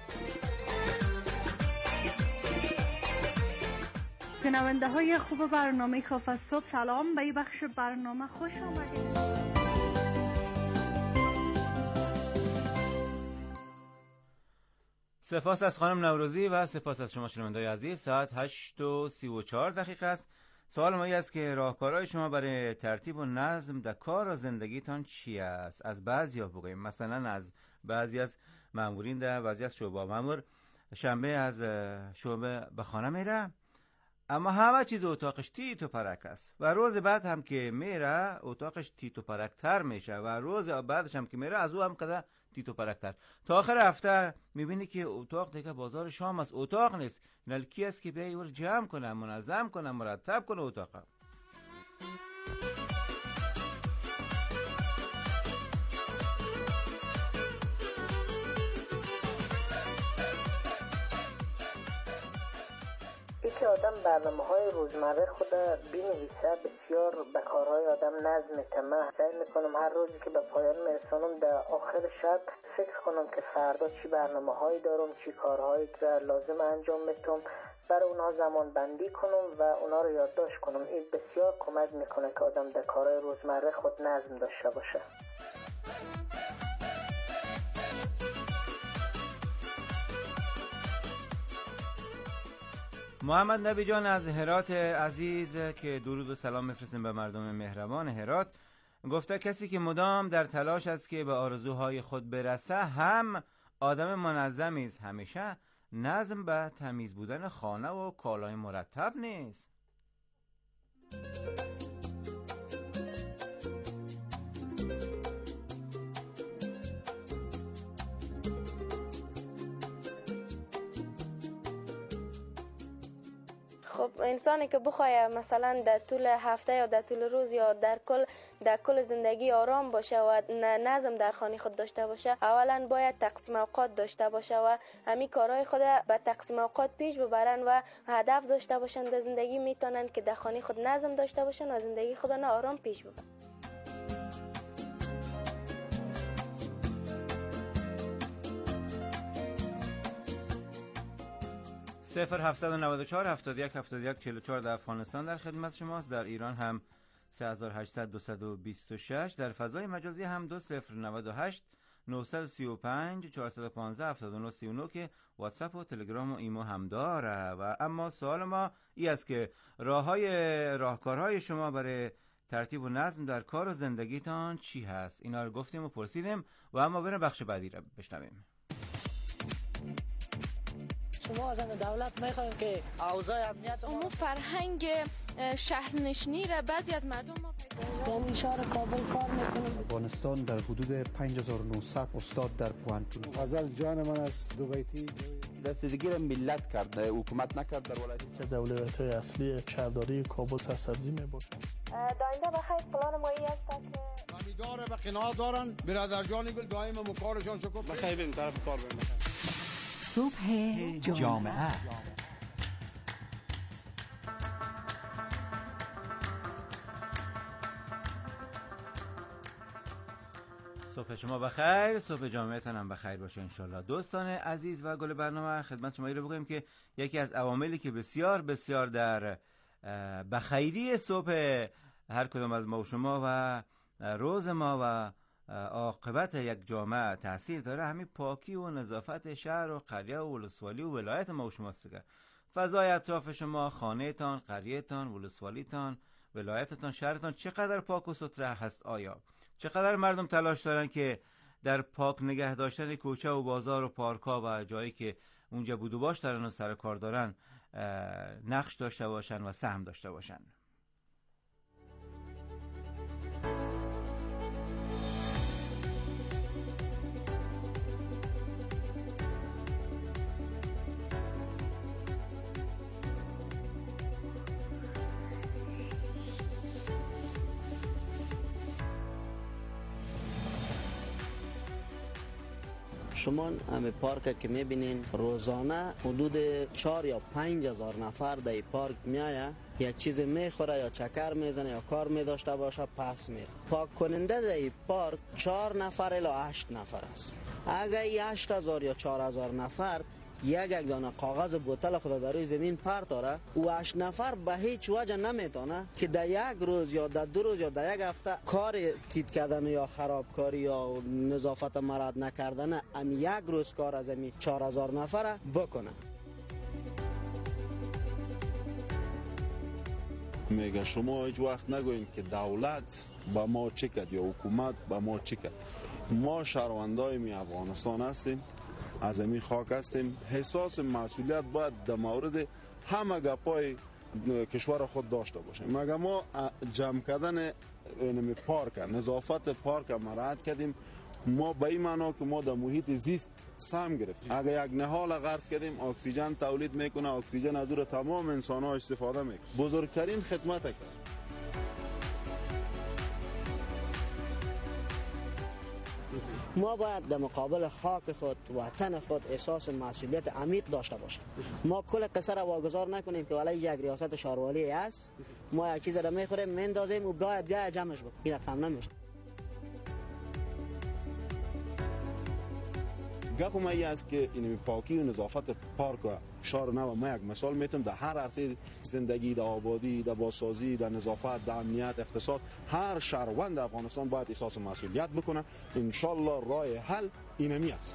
شنونده های خوب برنامه کافه صبح سلام. به این بخش برنامه خوش آمدید. سپاس از خانم نوروزی و سپاس از شما شنونده‌های عزیز. ساعت هشت و سی و چهار دقیقه است. سوال ما این است که راهکارهای شما برای ترتیب و نظم در کار و زندگیتان چی است؟ از بعضیا بگوییم. مثلا از بعضی از مامورین در بعضی از شعبه، مامور شنبه از شعبه به خانه میره، اما همه چیز اتاقش تیت و پرک است و روز بعد هم که میره اتاقش تیت و پرک تر میشه و روز بعدش هم که میره از او هم قدر تیت و پرک تر. تا آخر هفته میبینی که اتاق دیگه بازار شام است، اتاق نیست. نل کی است که بیایور جمع کنه، منظم کنه، مرتب کنه اتاق. که آدم برنامه های روزمره خود بنویسه، بسیار به کارهای آدم نظم میتمه. سعی میکنم هر روزی که به پایان میرسونم در آخر شب فکر کنم که فردا چی برنامه هایی دارم، چی کارهایی که لازم انجام میتونم، برای اونها زمان بندی کنم و اونها رو یادداشت کنم. این بسیار کمک میکنه که آدم در کارهای روزمره خود نظم داشته باشه. محمد نبی جان از هرات عزیز که درود و سلام میفرستیم به مردم مهربان هرات، گفته کسی که مدام در تلاش است که به آرزوهای خود برسه هم آدم منظمی است. همیشه نظم به تمیز بودن خانه و کالای مرتب نیست. خب انسانی که بخواه مثلا در طول هفته یا در طول روز یا در کل در کل زندگی آرام باشه و نظم در خانه خود داشته باشه، اولا باید تقسیم اوقات داشته باشه و همین کارهای خود به تقسیم اوقات پیش ببرن و هدف داشته باشن در زندگی، میتونن که در خانه خود نظم داشته باشن و زندگی خود را آرام پیش ببرن. صفر هفتصد و نود و چهار هفتاد و یک هفتاد و یک چهل و چهار در افغانستان در خدمت شماست. در ایران هم سه هزار و هشتصد دویست و بیست و شش. در فضای مجازی هم دو صفر نود و هشت نهصد و سی و پنج چهارصد و پانزده هفتاد و نه سی و نه که واتساپ و تلگرام و ایمو هم داره. و اما سوال ما این است که راههای راهکارهای شما برای ترتیب و نظم در کار و زندگیتان چی هست؟ اینا رو گفتیم و پرسیدیم و اما بریم بخش بعدی رو بشنویم. شما از همه دولت میخوایم که اوضاع امنیت اون فرهنگ شهرنشینی را بعضی از مردم ما در شهر کابل کار میکنم. افغانستان در حدود پنج هزار و نهصد استاد در پوهنتون. غزل جان من است دوبیتی. رسیدگی را ملت کرد، حکومت نکرد. در ولایت که اولویت‌های اصلی شهرداری کابل سرسبزی میباشد. داینده بخیر پلان ما ای است که امیدواره به قناعت دارن برادر جان گل دائم مکارشان شکر بخیر بریم طرف کار بریم. صبح جامعه صبح شما بخیر، صبح جامعتان هم بخیر باشه انشالله. دوستان عزیز و گل برنامه، خدمت شما رو بگویم که یکی از عواملی که بسیار بسیار در بخیری صبح هر کدام از ما و شما و روز ما و عاقبت یک جامعه تاثیر داره، همین پاکی و نظافت شهر و قریه و ولسوالی و ولایت ما و شماست. که فضای اطراف شما، خانه تان، قریه تان، ولسوالی تان، ولایتتان، شهرتان چقدر پاک و سوتره هست؟ آیا چقدر مردم تلاش دارن که در پاک نگه داشتن کوچه و بازار و پارک‌ها و جایی که اونجا بود و باش دارن و سر کار دارن نقش داشته باشن و سهم داشته باشن؟ شما همه پارک که میبینین روزانه حدود چهار یا پنج هزار نفر در پارک میایه، یا چیز میخوره یا چکر میزنه یا کار میداشته باشه پس میره. پاک کننده در پارک چهار نفر الی هشت نفر است. اگر ای هشت هزار یا چهار هزار نفر یک یک دانه کاغذ بوتل خود در روی زمین پرتاره، و هشت نفر به هیچ وجه نمیتونه که در یک روز یا در دو روز یا در یک هفته کار تیت کردن یا خرابکاری یا نظافت مراد نکردن ام یک روز کار از امی چهار هزار نفر بکنه. میگه شما هیچ وقت نگوین که دولت با ما چی کرد یا حکومت با ما چی کرد. ما شهروندای می افغانستان هستیم، از امی خاک هستیم. حساس مسئولیت باید در مورد همه گپای کشور خود داشته باشیم. مگه ما جمع کردن پارک، نظافت پارک مراعات کردیم، ما به این معنا که ما در محیط زیست سهم گرفتیم. اگر یک نهال غرس کردیم اکسیژن تولید میکنه، اکسیژن از اون تمام انسان ها استفاده میکنه. بزرگترین خدمت کرد. ما باید در مقابل خاک خود، وطن خود احساس مسئولیت عمیق داشته باشیم. ما کل قصه را واگذار نکنیم که ولی یک ریاست شاروالی است، ما یک چیز را میخوریم مندازیم و باید بیا جمعش بکنیم. این رقم نمیشه. گپ ما ای است که این پاکی و نظافت پارک و شهر نو ما یک مثال میتونم در هر عرصه زندگی، در آبادی، در بازسازی، در نظافت، در امنیت، اقتصاد، هر شهروند افغانستان باید احساس مسئولیت بکنه. ان شاء الله راه حل اینمی است.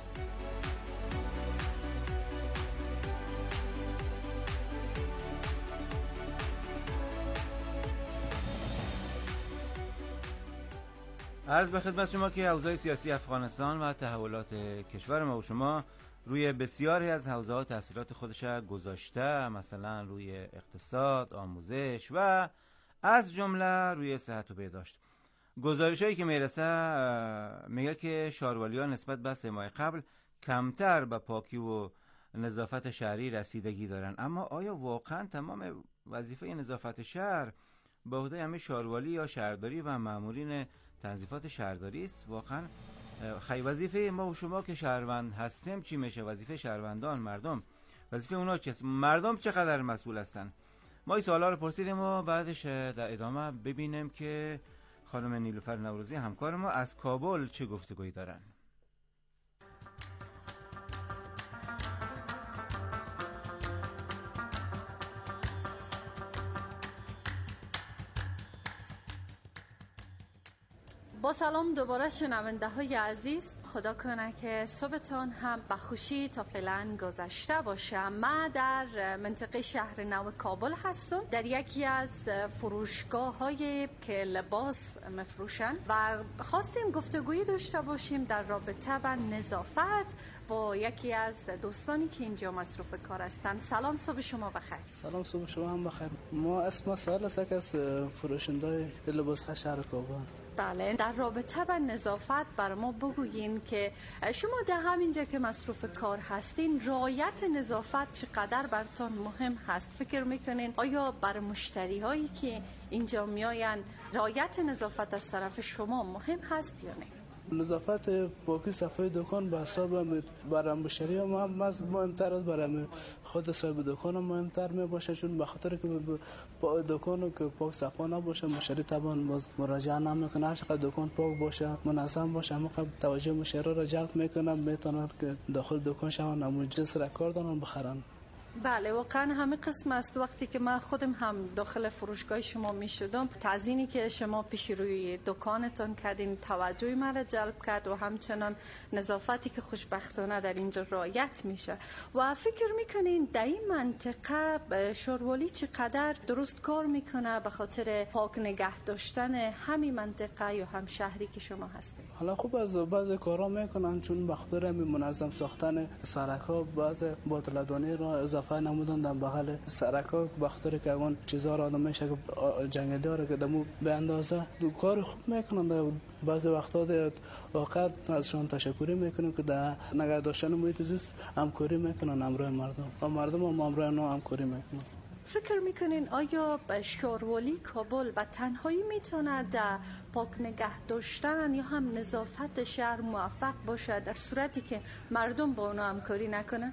عرض به خدمت شما که اوضاع سیاسی افغانستان و تحولات کشور ما و شما روی بسیاری از حوزه‌ها تاثیرات خودش گذاشته، مثلا روی اقتصاد، آموزش و از جمله روی صحت و بهداشت. گزارش‌هایی که میرسه میگه که شاروالی‌ها نسبت به سه ماه قبل کمتر به پاکی و نظافت شهری رسیدگی دارن. اما آیا واقعا تمام وظیفه نظافت شهر به عهده همه شاروالی یا شهرداری و مامورین تنظیفات شهرداری است؟ واقعا خیلی وظیفه ما و شما که شهروند هستیم چی میشه؟ وظیفه شهروندان، مردم، وظیفه اونا چیست؟ مردم چقدر مسئول هستن؟ ما این سوالا رو پرسیدیم و بعدش در ادامه ببینیم که خانم نیلوفر نوروزی همکار ما از کابل چه گفتگویی دارن. با سلام دوباره شنونده های عزیز، خدا کنه که صبحتان هم به خوشی تا فعلا گذشته باشه. من در منطقه شهر نو کابل هستم، در یکی از فروشگاه هایی که لباس مفروشن و خواستیم گفتگویی داشته باشیم در رابطه با نظافت و یکی از دوستانی که اینجا مصروف کار هستند. سلام، صبح شما بخیر. سلام، صبح شما هم بخیر. ما اسم سال است از فروشنده لباس شهر کابل. بله، در رابطه با نظافت بر ما بگویین که شما در همینجا که مصروف کار هستین رعایت نظافت چقدر براتون مهم هست؟ فکر میکنین آیا بر مشتری هایی که اینجا میاین رعایت نظافت از طرف شما مهم هست یا نه؟ نظافت پاکی صفای دکان به حساب برای مشتری ما مهمتر است، برای خود صاحب دکان مهمتر می باشه، چون به خاطر که دکان که پاک صفا نباشه مشتری طبعا باز مراجعه نمیکنه. هر چقدر دکان پاک باشه منظم باشه اما توجه مشتری را جلب میکنه، میتونن که داخل دکان شون اما جنس را کار دارن بخرن. بله، واقعا همه قسم است. وقتی که من خودم هم داخل فروشگاه شما می شدم، تزیینی که شما پیش روی دکانتان کردین توجه مرا جلب کرد و همچنان نظافتی که خوشبختانه در اینجا رعایت میشه. و فکر میکنین در این منطقه شوروالی چقدر درست کار میکنه به خاطر پاک نگه داشتن همین منطقه یا هم شهری که شما هستین؟ حالا خوب از بعضی کارا میکنن، چون به خاطر همین منظم ساختن سرک‌ها بعضی باتلدانی را اضافه نمودن در بغل سرک‌ها به خاطر که اون چیزا را آدم میشه که جنگلی ها که دمو به اندازه کار خوب میکنن. بعضی وقتا در واقع ازشان تشکری میکنیم که در نگه داشتن محیط زیست همکاری میکنن همراه مردم و مردم هم همراه اونا همکاری میکنن. فکر میکنین آیا شوروالی کابل به تنهایی میتونه در پاک نگه داشتن یا هم نظافت شهر موفق باشه در صورتی که مردم با اونا همکاری نکنن؟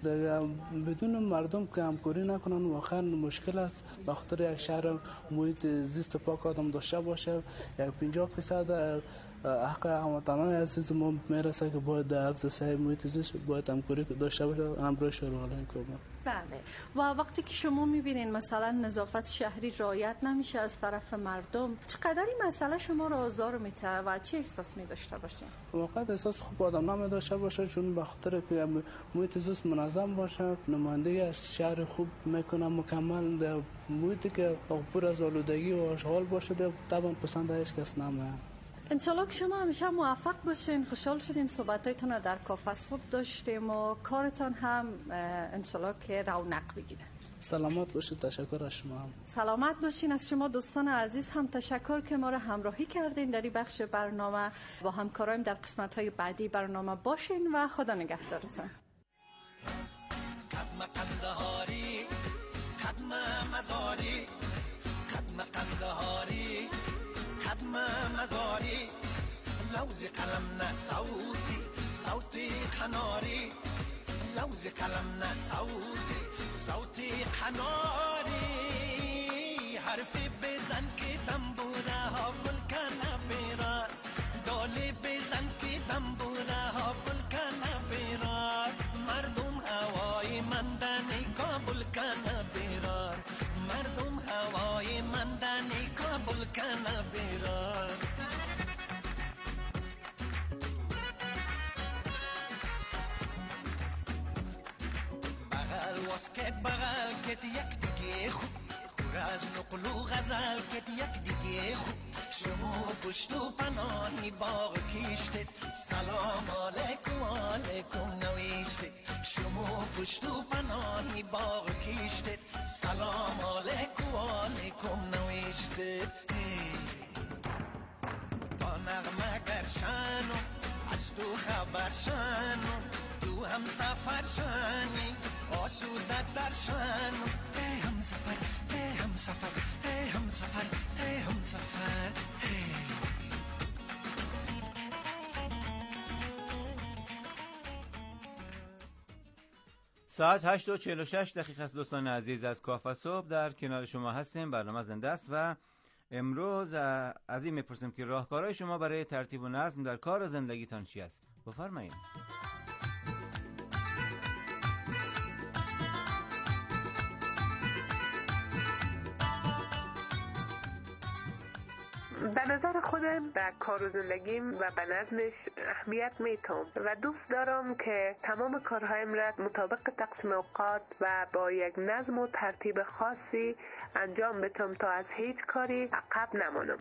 بدون مردم که همکاری نکنن واقعا مشکل است. به خاطر یک شهر محیط زیست پاک آدم داشته باشه یک پنجاه درصد حق هموطنان عزیز ما میرسه که باید در حفظ صحیح محیط زیست باید همکاری داشته باشه همراه شوروالی کابل. بله، و وقتی که شما میبینین مثلا نظافت شهری رعایت نمیشه از طرف مردم، چقدر این مسئله شما رو آزار میده و چه احساس میداشته باشین؟ واقعا احساس خوب آدم نمیداشته باشه، چون به خاطر که محیط زیست منظم باشه نمایندگی از شهر خوب میکنه مکمل. در محیطی که پر از آلودگی و اشغال باشه طبعا پسند هیچ کس نمیه. انشالله که شما همیشه موفق باشین. خوشحال شدیم صحبتایتون رو در کافه صبح داشتیم و کارتان هم انشالله که رونق بگیره. سلامت باشید. تشکر از شما هم. سلامت باشین. از شما دوستان عزیز هم تشکر که ما رو همراهی کردین در این بخش برنامه. با همکارایم در قسمت‌های بعدی برنامه باشین و خدا نگهدارتون. قدم قندهاری قدم مزاری قدم قندهاری قدم مزاری لوز قلم نه صوتی صوتی قناری لوز قلم نه صوتی صوتی قناری حرفی بزن که دنبوره ها گل کنه بیرار دالی بزن که دنبوره ها گل کنه بیرار مردم هوای مندنی کابل کنه بیرار مردم هوای مندنی کابل کنه بیرار بغل واسکت بغل کت یک دیگه خوب خور از نقل و غزل کت یک دیگه خوب شما پشت و پناهی باغ کشتید سلام علیکم علیکم نوشتید شما پشت و پناهی باغ کشتید سلام علیکم علیکم نوشتید تا نغمه گرشنو از تو خبر شنو تو هم سفر شنی آسودت در شنو ای هم سفر ای هم سفر ای هم سفر ای هم سفر ساعت هشت و چهل و شش دقیقه است. دوستان عزیز از کافه صبح در کنار شما هستیم. برنامه زنده است و امروز از این میپرسیم که راهکارهای شما برای ترتیب و نظم در کار و زندگیتان چی است؟ بفرمایید. به نظر خودم در کار و زندگیم و به نظمش اهمیت میتم و دوست دارم که تمام کارهایم را مطابق تقسیم اوقات و با یک نظم و ترتیب خاصی انجام بدم تا از هیچ کاری عقب نمانم.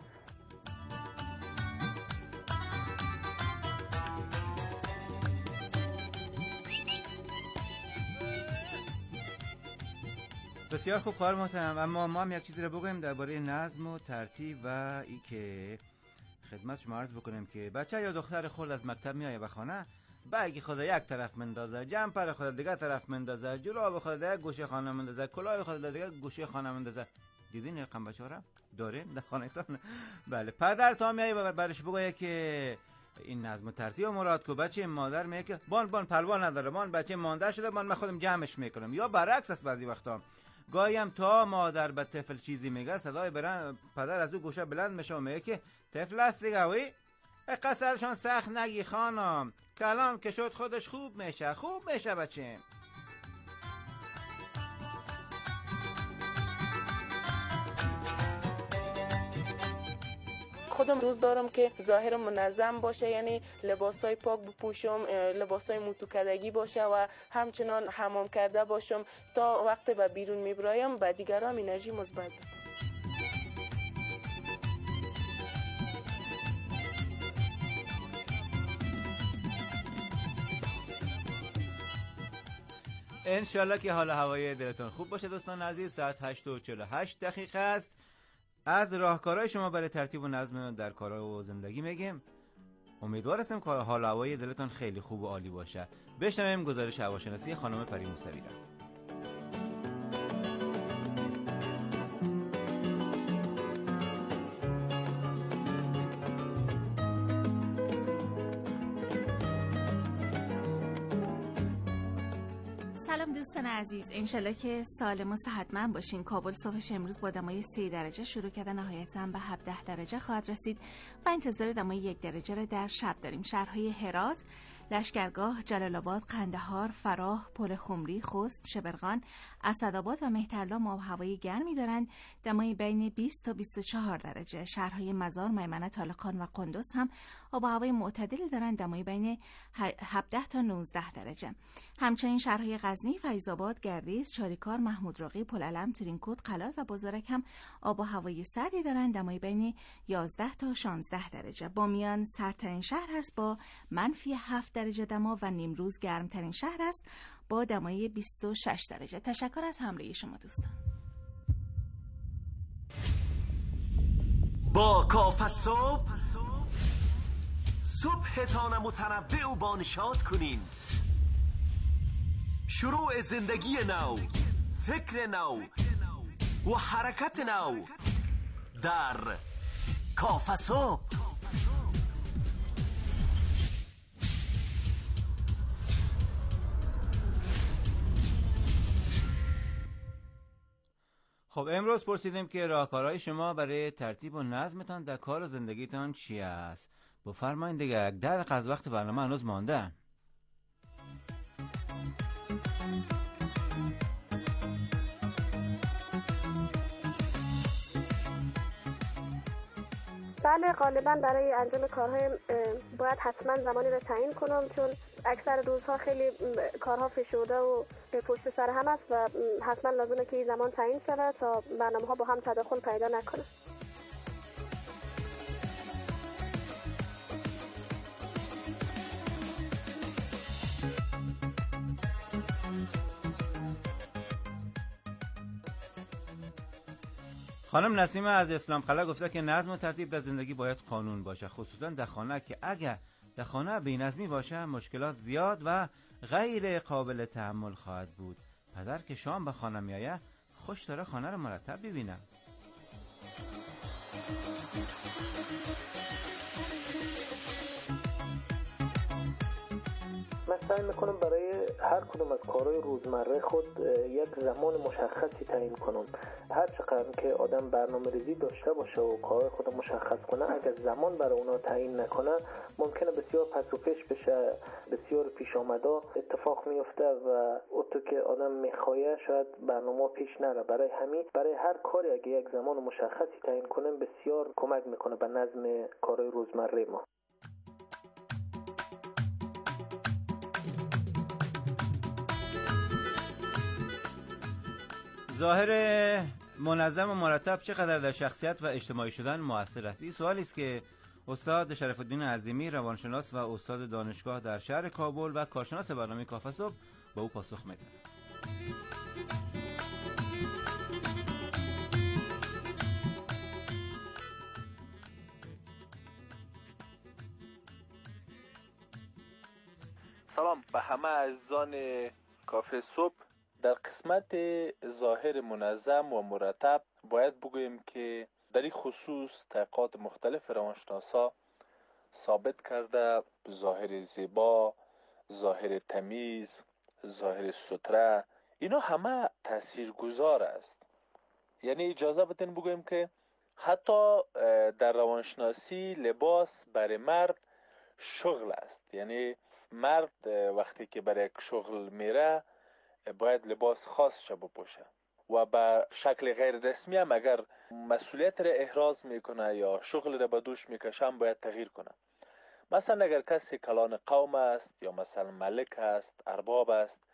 بسیار خوب خواهر محترم، اما ما هم یک چیزی رو بگویم درباره نظم و ترتیب و ای که خدمت شما عرض بکنیم که بچه یا دختر خود از مکتب میایه به خانه، بگی خود یک طرف مندازه، جمپر خود دیگه طرف مندازه، جلاب خود دیگه گوشه خانه مندازه، کلاه خود دیگه گوشه خانه مندازه. دیدین رقم بچه ها را دارین در خانه تان؟ بله. پدر تا میایه برش بگویه که این نظم و ترتیب مراد کو، بچه مادر میگه که بان بان پلوان نداره، بان بچه مانده شده، بان من خودم جمعش میکنم. یا برعکس است بعضی وقتا. گاهی هم تا مادر به طفل چیزی میگه، صدای برن پدر از او گوشه بلند میشه و میگه که طفل است دیگه، وی قصرشان سخت نگی خانم، کلان که شد خودش خوب میشه، خوب میشه بچه. خودم دوست دارم که ظاهرم منظم باشه، یعنی لباسای پاک بپوشم، لباسای موتوکدگی باشه و همچنان حمام کرده باشم تا وقت به بیرون میبرایم به دیگران انرژی مثبت. انشالله که حال هوای دلتون خوب باشه دوستان عزیز. ساعت هشت و چهل و هشت دقیقه است. از راهکارهای شما برای ترتیب و نظم در کارها و زندگی میگیم. امیدوار هستم که حال هوای دلتون خیلی خوب و عالی باشه. بشنویم گزارش هواشناسی خانم پری موسوی را. سلام دوستان عزیز، انشالله که سالم و صحتمند باشین. کابل صبحش امروز با دمای سه درجه شروع کرده، نهایتاً به هفده درجه خواهد رسید و انتظار دمای یک درجه را در شب داریم. شهرهای هرات، لشکرگاه، جلال آباد، قندهار، فراه، پل خمری، خوست، شبرغان، اسدآباد و مهترلام آب هوای گرمی دارند، دمای بین بیست تا بیست و چهار درجه. شهرهای مزار، میمنه، طالقان و قندوز هم آب هوای معتدلی دارند، دمای بین هفده تا نوزده درجه. همچنین شهرهای غزنی، فیض آباد، گردیز، چاریکار، محمود راقی، پلعلم، ترینکوت، قلات و بازارک هم آب و هوای سردی دارند، دمای بین یازده تا شانزده درجه. بامیان سردترین شهر است با منفی هفت درجه دما و نیمروز گرمترین شهر است با دمای بیست و شش درجه. تشکر از همراهی شما دوستان. با کافه صبح صبحتان متنوع و بانشاد کنین. شروع زندگی نو، فکر نو و حرکت نو در کافه صبح. خب امروز پرسیدیم که راهکارهای شما برای ترتیب و نظمتان در کار و زندگیتان چی است؟ بفرمایید دیگه. یک ده دقیقه از وقت برنامه هنوز مانده. بله، غالبا برای انجام کارهای باید حتما زمانی رو تعیین کنم، چون اکثر روزها خیلی کارها فشرده و پشت سر هم است و حتما لازمه که این زمان تعیین شود تا برنامه ها با هم تداخل پیدا نکنه. خانم نسیمه از اسلام قلعه گفته که نظم و ترتیب در زندگی باید قانون باشه، خصوصا در خانه، که اگر در خانه بی‌نظمی باشه مشکلات زیاد و غیر قابل تحمل خواهد بود. پدر که شام به خانه میایه خوش داره خانه رو مرتب ببینه. من سعی میکنم برای هر کدوم از کارهای روزمره خود یک زمان مشخصی تعیین کنم. هر چقدر که آدم برنامه ریزی داشته باشه و کارهای خود مشخص کنه، اگر زمان برای اونا تعیین نکنه ممکنه بسیار پس و پیش بشه، بسیار پیش آمده اتفاق میفته و اونطور که آدم میخواه شاید برنامه پیش نره. برای همین برای هر کاری اگه یک زمان مشخصی تعیین کنیم بسیار کمک میکنه به نظم کارهای روزمره ما. ظاهر منظم و مرتب چقدر در شخصیت و اجتماعی شدن موثر است؟ این سوالی است که استاد شرف الدین عظیمی، روانشناس و استاد دانشگاه در شهر کابل و کارشناس برنامه کافه صبح به او پاسخ میدهد. سلام به همه عزیزان کافه صبح. در قسمت ظاهر منظم و مرتب باید بگوییم که در این خصوص تحقیقات مختلف روانشناسا ثابت کرده ظاهر زیبا، ظاهر تمیز، ظاهر ستره، اینا همه تاثیرگذار است. یعنی اجازه بدین بگوییم که حتی در روانشناسی لباس برای مرد شغل است. یعنی مرد وقتی که برای یک شغل میره باید لباس خاص شب بپوشه و به شکل غیر رسمی هم اگر مسئولیت را احراز میکنه یا شغل را به دوش میکشه هم باید تغییر کنه. مثلا اگر کسی کلان قوم است یا مثلا ملک است، ارباب است،